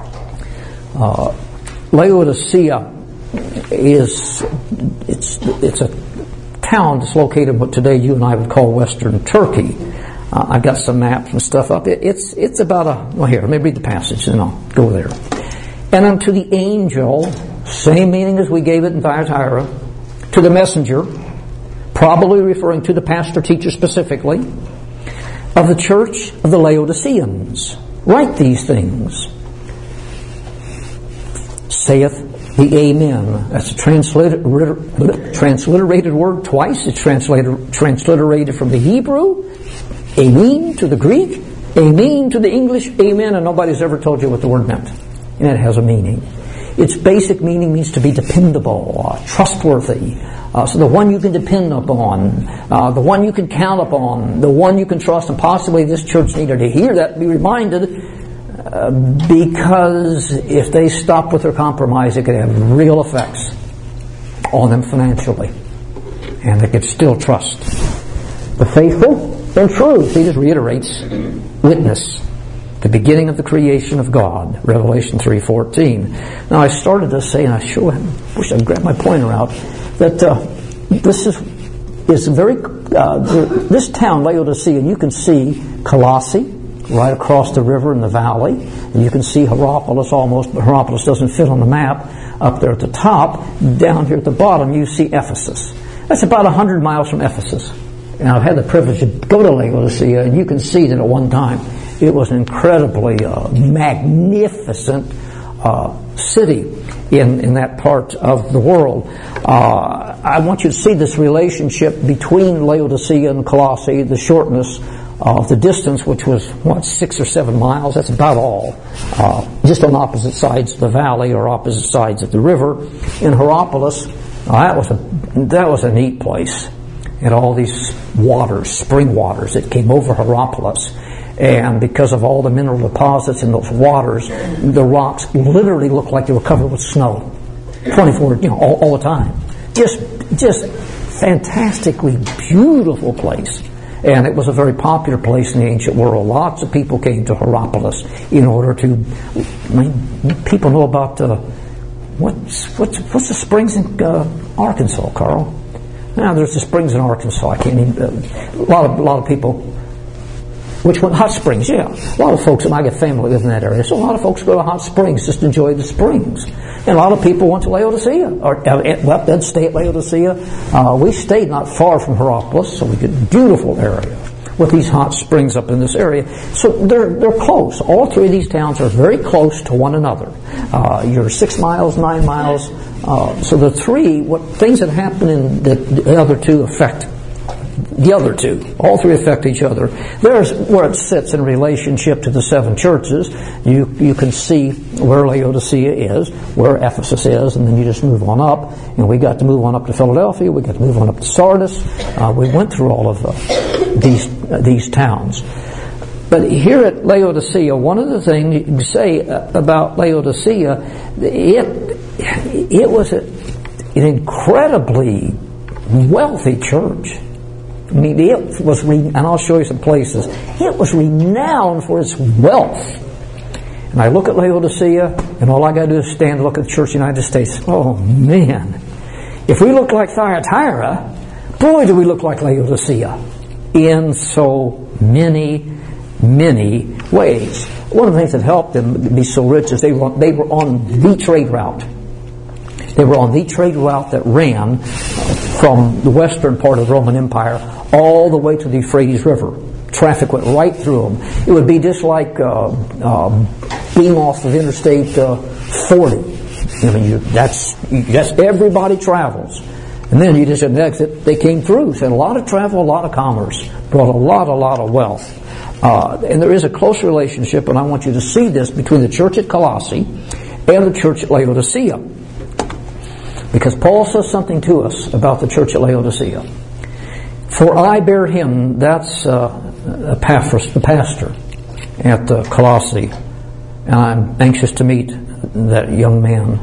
Laodicea it's a town that's located in what today you and I would call Western Turkey. I've got some maps and stuff up. It's about here, let me read the passage and I'll go there. And unto the angel, same meaning as we gave it in Thyatira, to the messenger, probably referring to the pastor teacher specifically, of the church of the Laodiceans, write these things. Saith the Amen. That's a transliterated word twice. It's transliterated from the Hebrew, Amen, to the Greek, Amen to the English, Amen, and nobody's ever told you what the word meant. And it has a meaning. Its basic meaning means to be dependable, trustworthy. So the one you can depend upon, the one you can count upon, the one you can trust, and possibly this church needed to hear that, be reminded, because if they stop with their compromise, it could have real effects on them financially. And they could still trust the faithful and true. He just reiterates witness, the beginning of the creation of God, Revelation 3:14. Now I started to say, and I sure wish I'd grabbed my pointer out, that this town, Laodicea, you can see Colossae right across the river in the valley, and you can see Hierapolis almost, but Hierapolis doesn't fit on the map. Up there at the top, down here at the bottom, you see Ephesus. That's about 100 miles from Ephesus. And I've had the privilege to go to Laodicea, and you can see that at one time it was an incredibly magnificent city in that part of the world. I want you to see this relationship between Laodicea and Colossae, the shortness of the distance, which was 6 or 7 miles. That's about all. Just on opposite sides of the valley or opposite sides of the river. In Hierapolis, that was a neat place. And all these waters, spring waters, that came over Hierapolis. And because of all the mineral deposits in those waters, the rocks literally looked like they were covered with snow. 24, all the time. Just fantastically beautiful place. And it was a very popular place in the ancient world. Lots of people came to Hierapolis in order to, people know about, what's the springs in Arkansas, Carl? Now there's the springs in Arkansas. I can't even, a lot of people, which one? Hot Springs, yeah. A lot of folks, and I got family live in that area, so a lot of folks go to Hot Springs just to enjoy the springs. And a lot of people went to Laodicea, they'd stay at Laodicea. We stayed not far from Hierapolis, so we get a beautiful area with these hot springs up in this area. So they're close. All three of these towns are very close to one another. You're 6 miles, 9 miles. So the three, things that happen in the other two affect the other two. All three affect each other. There's where it sits in relationship to the 7 churches. You can see where Laodicea is, where Ephesus is, and then you just move on up. And we got to move on up to Philadelphia. We got to move on up to Sardis. We went through all of these towns. But here at Laodicea, one of the things you can say about Laodicea, it was an incredibly wealthy church. I mean, it was, and I'll show you some places, it was renowned for its wealth. And I look at Laodicea, and all I got to do is stand and look at the Church of the United States. Oh, man. If we look like Thyatira, boy, do we look like Laodicea in so many, many ways. One of the things that helped them be so rich is they were on the trade route. They were on the trade route that ran from the western part of the Roman Empire all the way to the Euphrates River. Traffic went right through them. It would be just like being off of Interstate 40. I mean, that's everybody travels. And then you just didn't exit. They came through. So a lot of travel, a lot of commerce. Brought a lot of wealth. And there is a close relationship, and I want you to see this, between the church at Colossae and the church at Laodicea. Because Paul says something to us about the church at Laodicea. For I bear him, that's Epaphras, the pastor at Colossae. And I'm anxious to meet that young man.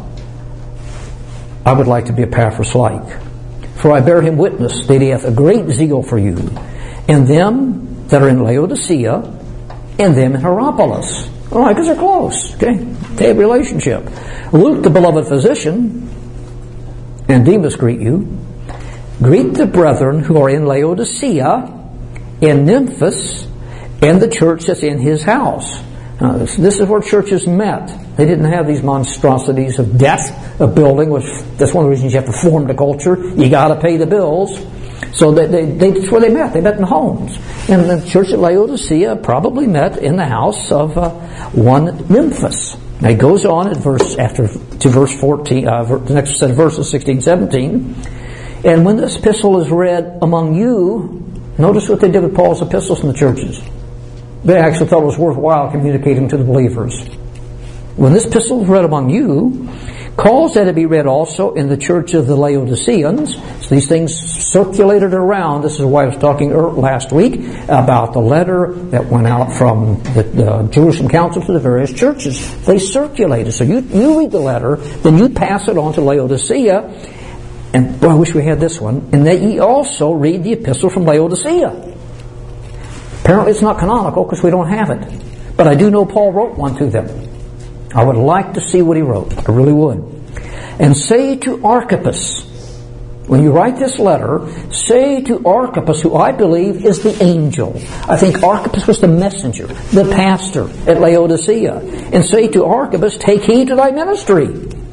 I would like to be Epaphras-like. For I bear him witness that he hath a great zeal for you, and them that are in Laodicea, and them in Hierapolis. All right, because they're close. Okay, they have a relationship. Luke, the beloved physician, and Demas greet you. Greet the brethren who are in Laodicea, in Memphis, and the church that's in his house. Now, this is where churches met. They didn't have these monstrosities of debt of building, which that's one of the reasons you have to form the culture. You got to pay the bills. So that's where they met. They met in homes. And the church at Laodicea probably met in the house of one Memphis. Now he goes on to verse 14, the next set of verses, 16, 17. And when this epistle is read among you, notice what they did with Paul's epistles in the churches. They actually thought it was worthwhile communicating to the believers. When this epistle is read among you, cause that it be read also in the church of the Laodiceans. So these things circulated around. This is why I was talking last week about the letter that went out from the Jerusalem Council to the various churches. They circulated. So you read the letter, then you pass it on to Laodicea. And boy, I wish we had this one. And that ye also read the epistle from Laodicea. Apparently it's not canonical because we don't have it. But I do know Paul wrote one to them. I would like to see what he wrote. I really would. And say to Archippus, when you write this letter, say to Archippus, who I believe is the angel. I think Archippus was the messenger, the pastor at Laodicea. And say to Archippus, take heed to thy ministry,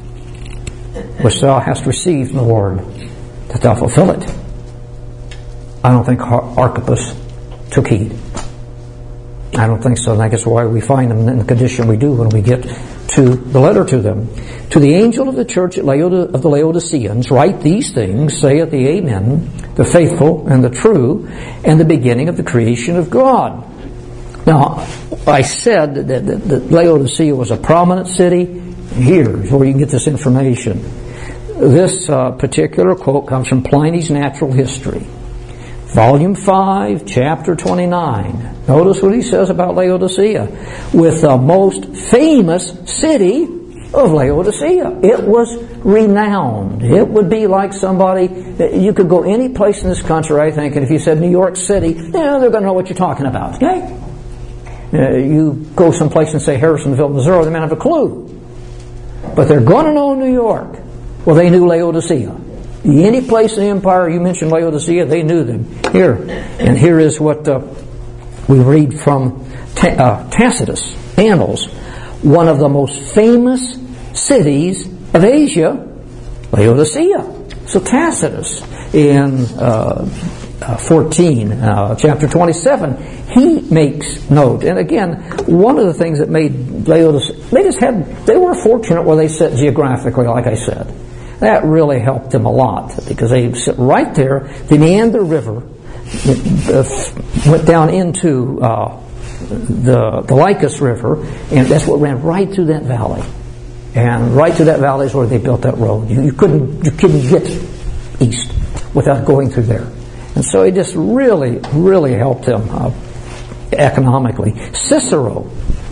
which thou hast received in the Lord, that thou fulfill it. I don't think Archippus took heed. I don't think so, and I guess why we find them in the condition we do when we get to the letter to them. To the angel of the church of the Laodiceans, write these things, saith the Amen, the faithful and the true, and the beginning of the creation of God. Now, I said that Laodicea was a prominent city. Here's where you can get this information. This particular quote comes from Pliny's Natural History. Volume 5, chapter 29. Notice what he says about Laodicea. With the most famous city of Laodicea. It was renowned. It would be like somebody, you could go any place in this country, I think, and if you said New York City, they're going to know what you're talking about. Okay? You go someplace and say Harrisonville, Missouri, they may not have a clue. But they're going to know New York. Well, they knew Laodicea. Any place in the empire you mentioned Laodicea, they knew them. Here is what we read from Tacitus, Annals. One of the most famous cities of Asia, Laodicea. So Tacitus, in 14, chapter 27, he makes note. And again, one of the things that made Laodicea, they were fortunate where they sit geographically, like I said. That really helped them a lot because they sit right there. The Meander River went down into the Lycus River, and that's what ran right through that valley. And right through that valley is where they built that road. You couldn't get east without going through there. And so it just really, really helped them economically. Cicero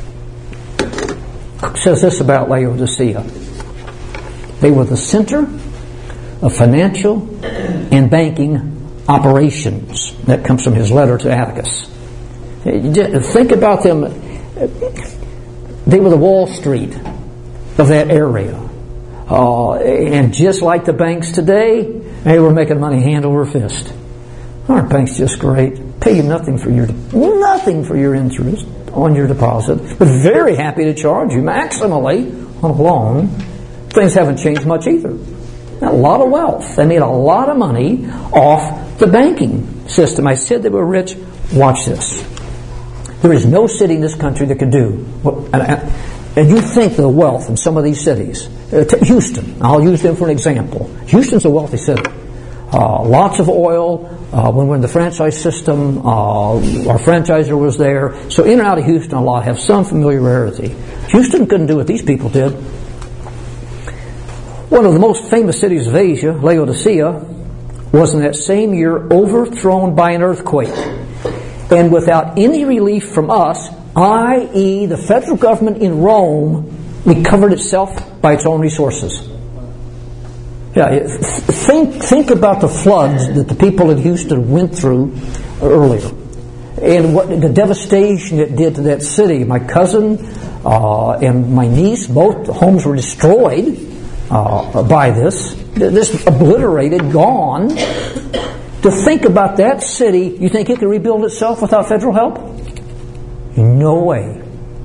says this about Laodicea. They were the center of financial and banking operations. That comes from his letter to Atticus. Think about them. They were the Wall Street of that area. And just like the banks today, they were making money hand over fist. Aren't banks just great? Pay you nothing for your interest on your deposit, but very happy to charge you maximally on a loan. Things haven't changed much either. A lot of wealth. They made a lot of money off the banking system. I said they were rich. Watch this. There is no city in this country that could do what, and you think the wealth in some of these cities. Houston. I'll use them for an example. Houston's a wealthy city. Lots of oil. When we're in the franchise system, our franchisor was there. So in and out of Houston, a lot have some familiarity. Houston couldn't do what these people did. One of the most famous cities of Asia, Laodicea, was in that same year overthrown by an earthquake. And without any relief from us, i.e. the federal government in Rome, recovered itself by its own resources. Yeah, think about the floods that the people in Houston went through earlier, and what the devastation it did to that city. My cousin and my niece, both homes were destroyed by this. This obliterated, gone. To think about that city, you think it could rebuild itself without federal help? No way.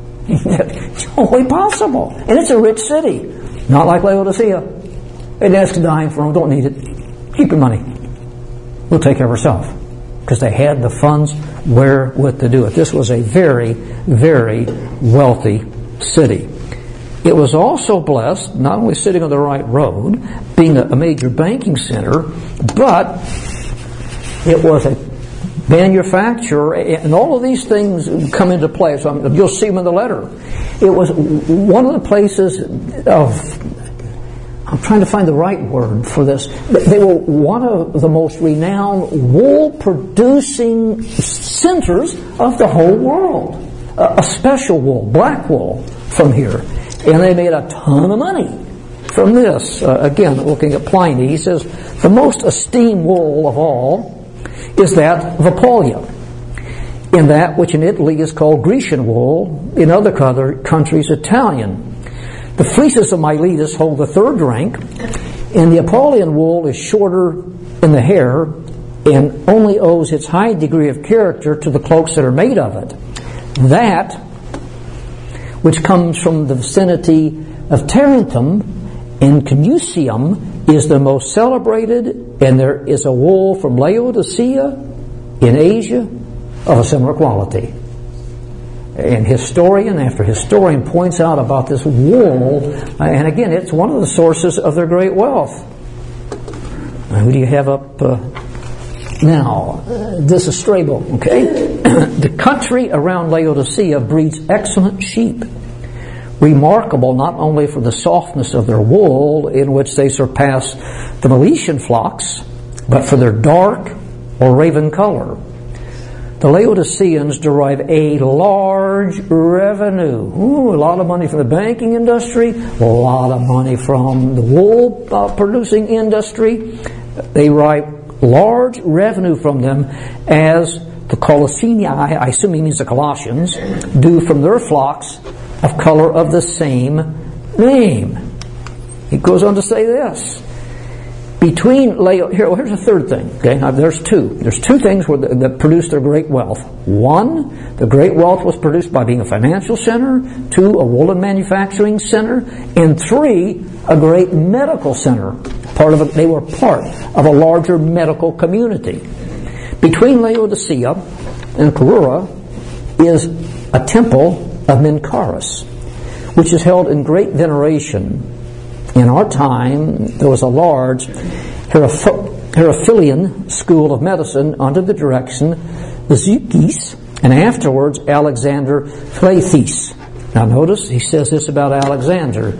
No way possible. And it's a rich city, not like Laodicea. It asks dying for them, don't need it. Keep your money. We'll take care of ourselves. Because they had the funds wherewith to do it. This was a very, very wealthy city. It was also blessed, not only sitting on the right road, being a major banking center, but it was a manufacturer, and all of these things come into play. So you'll see them in the letter. It was one of the places of, I'm trying to find the right word for this. They were one of the most renowned wool-producing centers of the whole world. A special wool, black wool, from here. And they made a ton of money from this. Again, looking at Pliny, he says, the most esteemed wool of all is that of Apulia, in that which in Italy is called Grecian wool, in other countries Italian. The fleeces of Miletus hold the third rank, and the Apulian wool is shorter in the hair and only owes its high degree of character to the cloaks that are made of it. That, which comes from the vicinity of Tarentum and Canusium, is the most celebrated, and there is a wool from Laodicea in Asia of a similar quality. And historian after historian points out about this wool, and again, it's one of the sources of their great wealth. Who do you have up now? This is Strabo, okay? The country around Laodicea breeds excellent sheep, remarkable not only for the softness of their wool, in which they surpass the Meletian flocks, but for their dark or raven color. The Laodiceans derive a large revenue. A lot of money from the banking industry, a lot of money from the wool producing industry. They derive large revenue from them, as the Colossini, I assume he means the Colossians, do from their flocks of color of the same name. He goes on to say this. Here's a third thing. Okay, now there's two. There's two things that produced their great wealth. One, the great wealth was produced by being a financial center. Two, a woolen manufacturing center. And three, a great medical center. They were part of a larger medical community. Between Laodicea and Corura is a temple of Mincaris, which is held in great veneration. In our time, there was a large Herophilian school of medicine under the direction of Zeuxis, and afterwards Alexander Philethys. Now notice, he says this about Alexander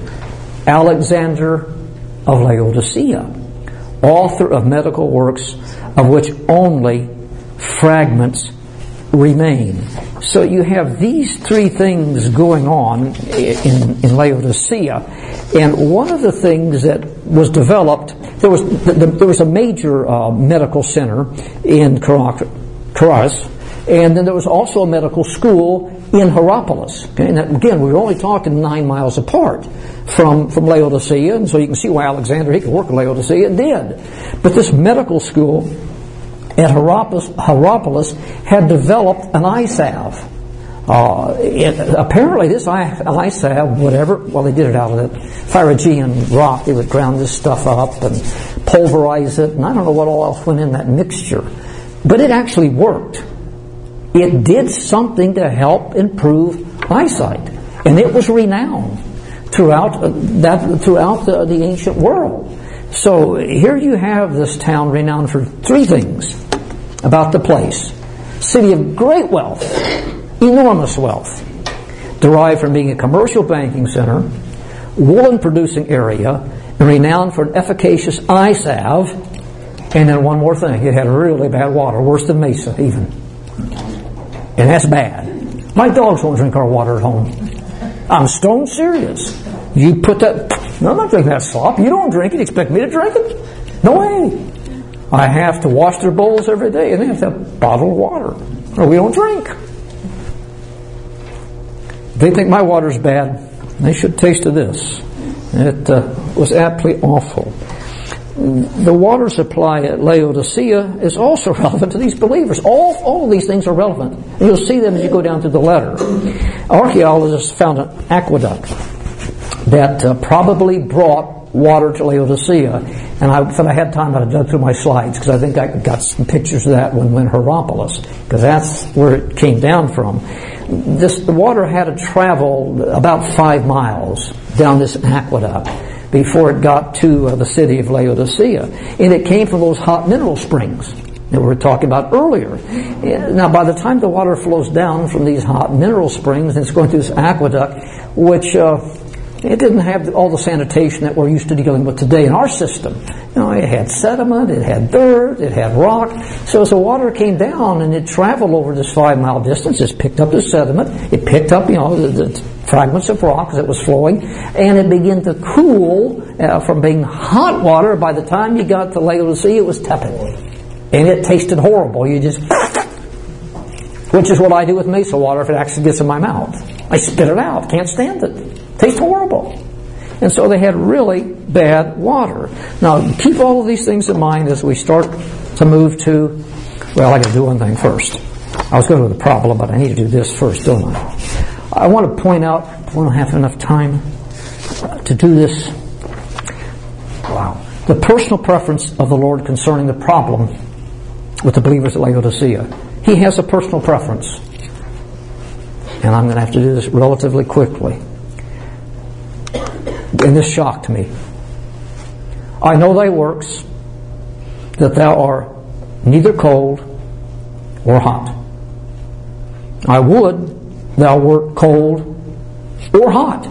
of Laodicea, author of medical works of which only fragments remain. So you have these three things going on in Laodicea. And one of the things that was developed, there was a major medical center in Charis, and then there was also a medical school in Hierapolis. Okay? And again, we were only talking 9 miles apart from Laodicea, and so you can see why Alexander, he could work at Laodicea, and did. But this medical school at Hierapolis had developed an eye salve. Apparently this eye salve, they did it out of the Phrygian rock. They would ground this stuff up and pulverize it, and I don't know what all else went in that mixture. But it actually worked. It did something to help improve eyesight. And it was renowned throughout the ancient world. So here you have this town renowned for three things about the place. City of great wealth, enormous wealth, derived from being a commercial banking center, woolen producing area, and renowned for an efficacious eye salve. And then one more thing, it had really bad water, worse than Mesa even. And that's bad. My dogs won't drink our water at home. I'm stone serious. You put that, no, I'm not drinking that slop. You don't drink it, expect me to drink it? No way. I have to wash their bowls every day, and they have to have bottled water, or we don't drink. If they think my water's bad, they should taste of this. It was absolutely awful. The water supply at Laodicea is also relevant to these believers. All of these things are relevant. And you'll see them as you go down through the letter. Archaeologists found an aqueduct that probably brought water to Laodicea. And if I had time, I'd have dug through my slides, because I think I got some pictures of that when we went to Hierapolis, because that's where it came down from. The water had to travel about 5 miles down this aqueduct before it got to the city of Laodicea. And it came from those hot mineral springs that we were talking about earlier. Now, by the time the water flows down from these hot mineral springs, and it's going through this aqueduct, which it didn't have all the sanitation that we're used to dealing with today in our system. You know, it had sediment, it had dirt, it had rock. So as the water came down and it traveled over this 5-mile distance, it picked up the sediment, it picked up, the fragments of rock as it was flowing, and it began to cool from being hot water. By the time you got to Laodicea, it was tepid. And it tasted horrible. Which is what I do with Mesa water if it actually gets in my mouth. I spit it out. Can't stand it. Tastes horrible. And so they had really bad water. Now, keep all of these things in mind as we start to move to, well, I got to do one thing first. I was going to do the problem, but I need to do this first, don't I? I want to point out, I don't have enough time to do this. Wow. The personal preference of the Lord concerning the problem with the believers at Laodicea. He has a personal preference. And I'm going to have to do this relatively quickly. And this shocked me. I know thy works, that thou art neither cold or hot. I would thou wert cold or hot.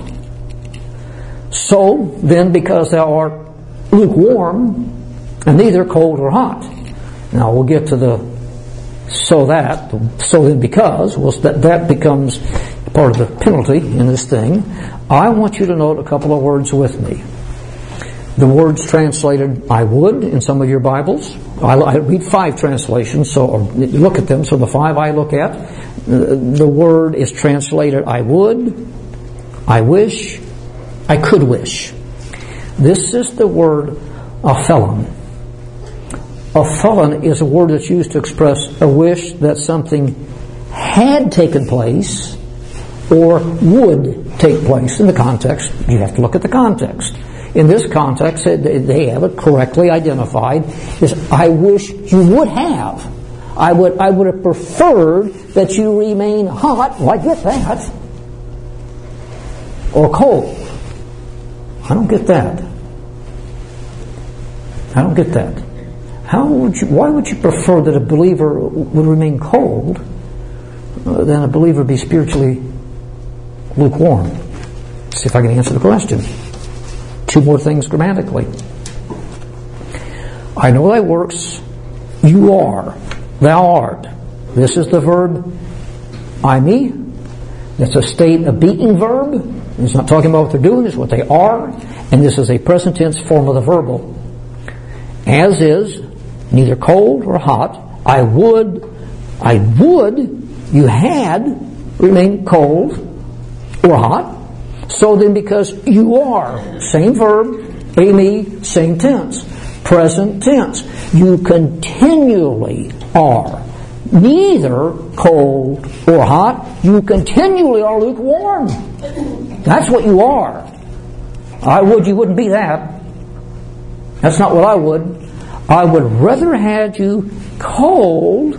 So then, because thou art lukewarm, and neither cold or hot. Now we'll get to the so then because, well, that becomes part of the penalty in this thing. I want you to note a couple of words with me. The words translated I would in some of your Bibles. I read 5 translations, so look at them. So the 5 I look at, the word is translated I would, I wish, I could wish. This is the word aphelon. Aphelon is a word that's used to express a wish that something had taken place or would take place. In the context, you have to look at the context. In this context, they have it correctly identified as I wish you would have. I would have preferred that you remain hot. Well, I get that. Or cold. I don't get that. I don't get that. Why would you prefer that a believer would remain cold than a believer be spiritually lukewarm? See if I can answer the question. 2 more things grammatically. I know thy works, you are, thou art. This is the verb I-me. That's a state of being verb. It's not talking about what they're doing, it's what they are. And this is a present tense form of the verbal. As is, neither cold or hot. I would, you had remained cold or hot. So then, because you are, same verb, me, same tense, present tense, you continually are neither cold or hot, you continually are lukewarm. That's what you are. I would you wouldn't be that. That's not what I would. I would rather have you cold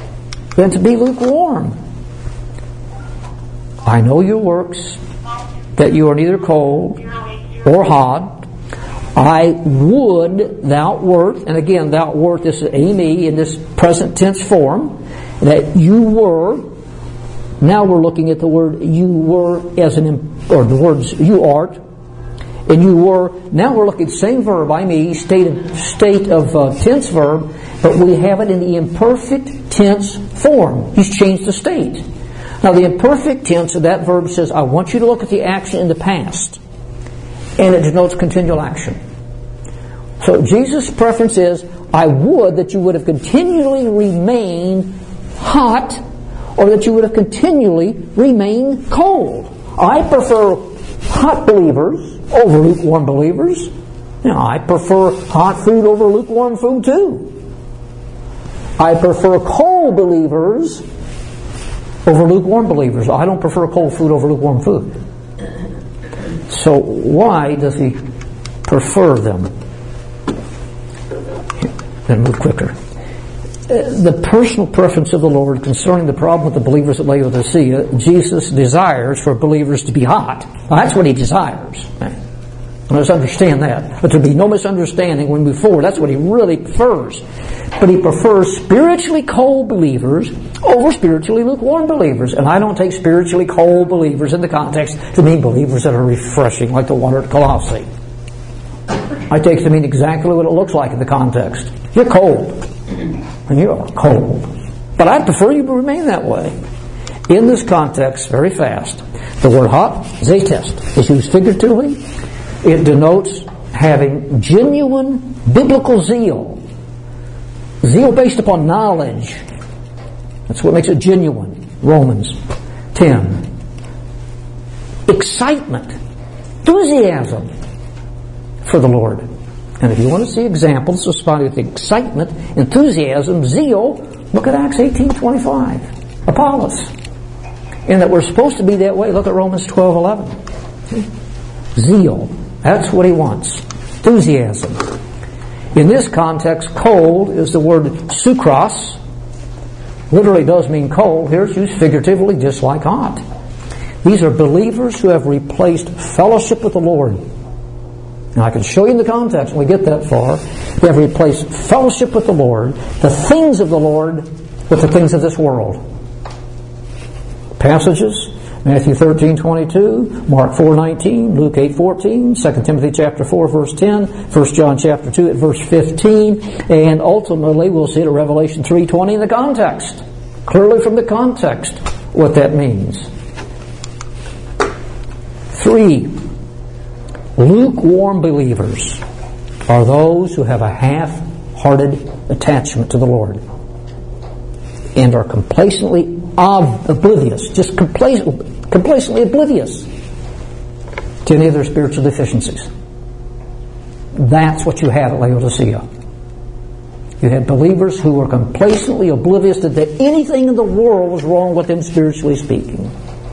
than to be lukewarm. I know your works. that you are neither cold or hot. I would thou wert, and again, thou wert, this is me in this present tense form, that you were. Now we're looking at the word you were as or the words you art, and you were. Now we're looking at the same verb, I me, state of tense verb, but we have it in the imperfect tense form. He's changed the state. Now the imperfect tense of that verb says, I want you to look at the action in the past. And it denotes continual action. So Jesus' preference is, I would that you would have continually remained hot, or that you would have continually remained cold. I prefer hot believers over lukewarm believers. I prefer hot food over lukewarm food too. I prefer cold believers over lukewarm believers. I don't prefer cold food over lukewarm food. So why does he prefer them? Then move quicker. The personal preference of the Lord concerning the problem with the believers at Laodicea, Jesus desires for believers to be hot. Well, that's what he desires. Let's understand that. But there be no misunderstanding when we move forward. That's what he really prefers. But he prefers spiritually cold believers over spiritually lukewarm believers. And I don't take spiritually cold believers in the context to mean believers that are refreshing, like the water at Colossae. I take it to mean exactly what it looks like in the context. You're cold. And you are cold. But I prefer you to remain that way. In this context, very fast, the word hot, zetest, is used figuratively. It denotes having genuine biblical zeal. Zeal based upon knowledge. That's what makes it genuine. Romans 10. Excitement. Enthusiasm for the Lord. And if you want to see examples of somebody with excitement, enthusiasm, zeal, look at Acts 18:25. Apollos. And that we're supposed to be that way, look at Romans 12:11. Zeal. That's what he wants. Enthusiasm. In this context, cold is the word sukros. Literally does mean cold. Here it's used figuratively, just like hot. These are believers who have replaced fellowship with the Lord. Now I can show you in the context when we get that far. They have replaced fellowship with the Lord, the things of the Lord, with the things of this world. Passages: Matthew 13:22, Mark 4:19, Luke 8:14, 2 Timothy chapter 4 verse 10, 1 John chapter 2 at verse 15, and ultimately we'll see it at Revelation 3:20 in the context. Clearly from the context what that means. 3. Lukewarm believers are those who have a half-hearted attachment to the Lord and are complacently oblivious, just complacently oblivious to any of their spiritual deficiencies. That's what you had at Laodicea. You had believers who were complacently oblivious that anything in the world was wrong with them spiritually speaking.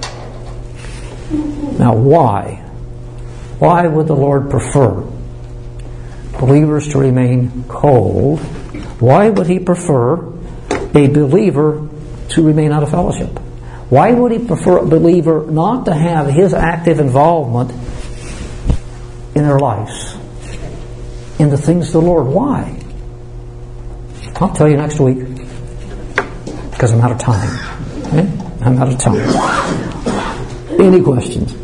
Now why? Why would the Lord prefer believers to remain cold? Why would he prefer a believer to remain out of fellowship? Why would he prefer a believer not to have his active involvement in their lives, in the things of the Lord? Why? I'll tell you next week, because I'm out of time. Okay? I'm out of time. Any questions?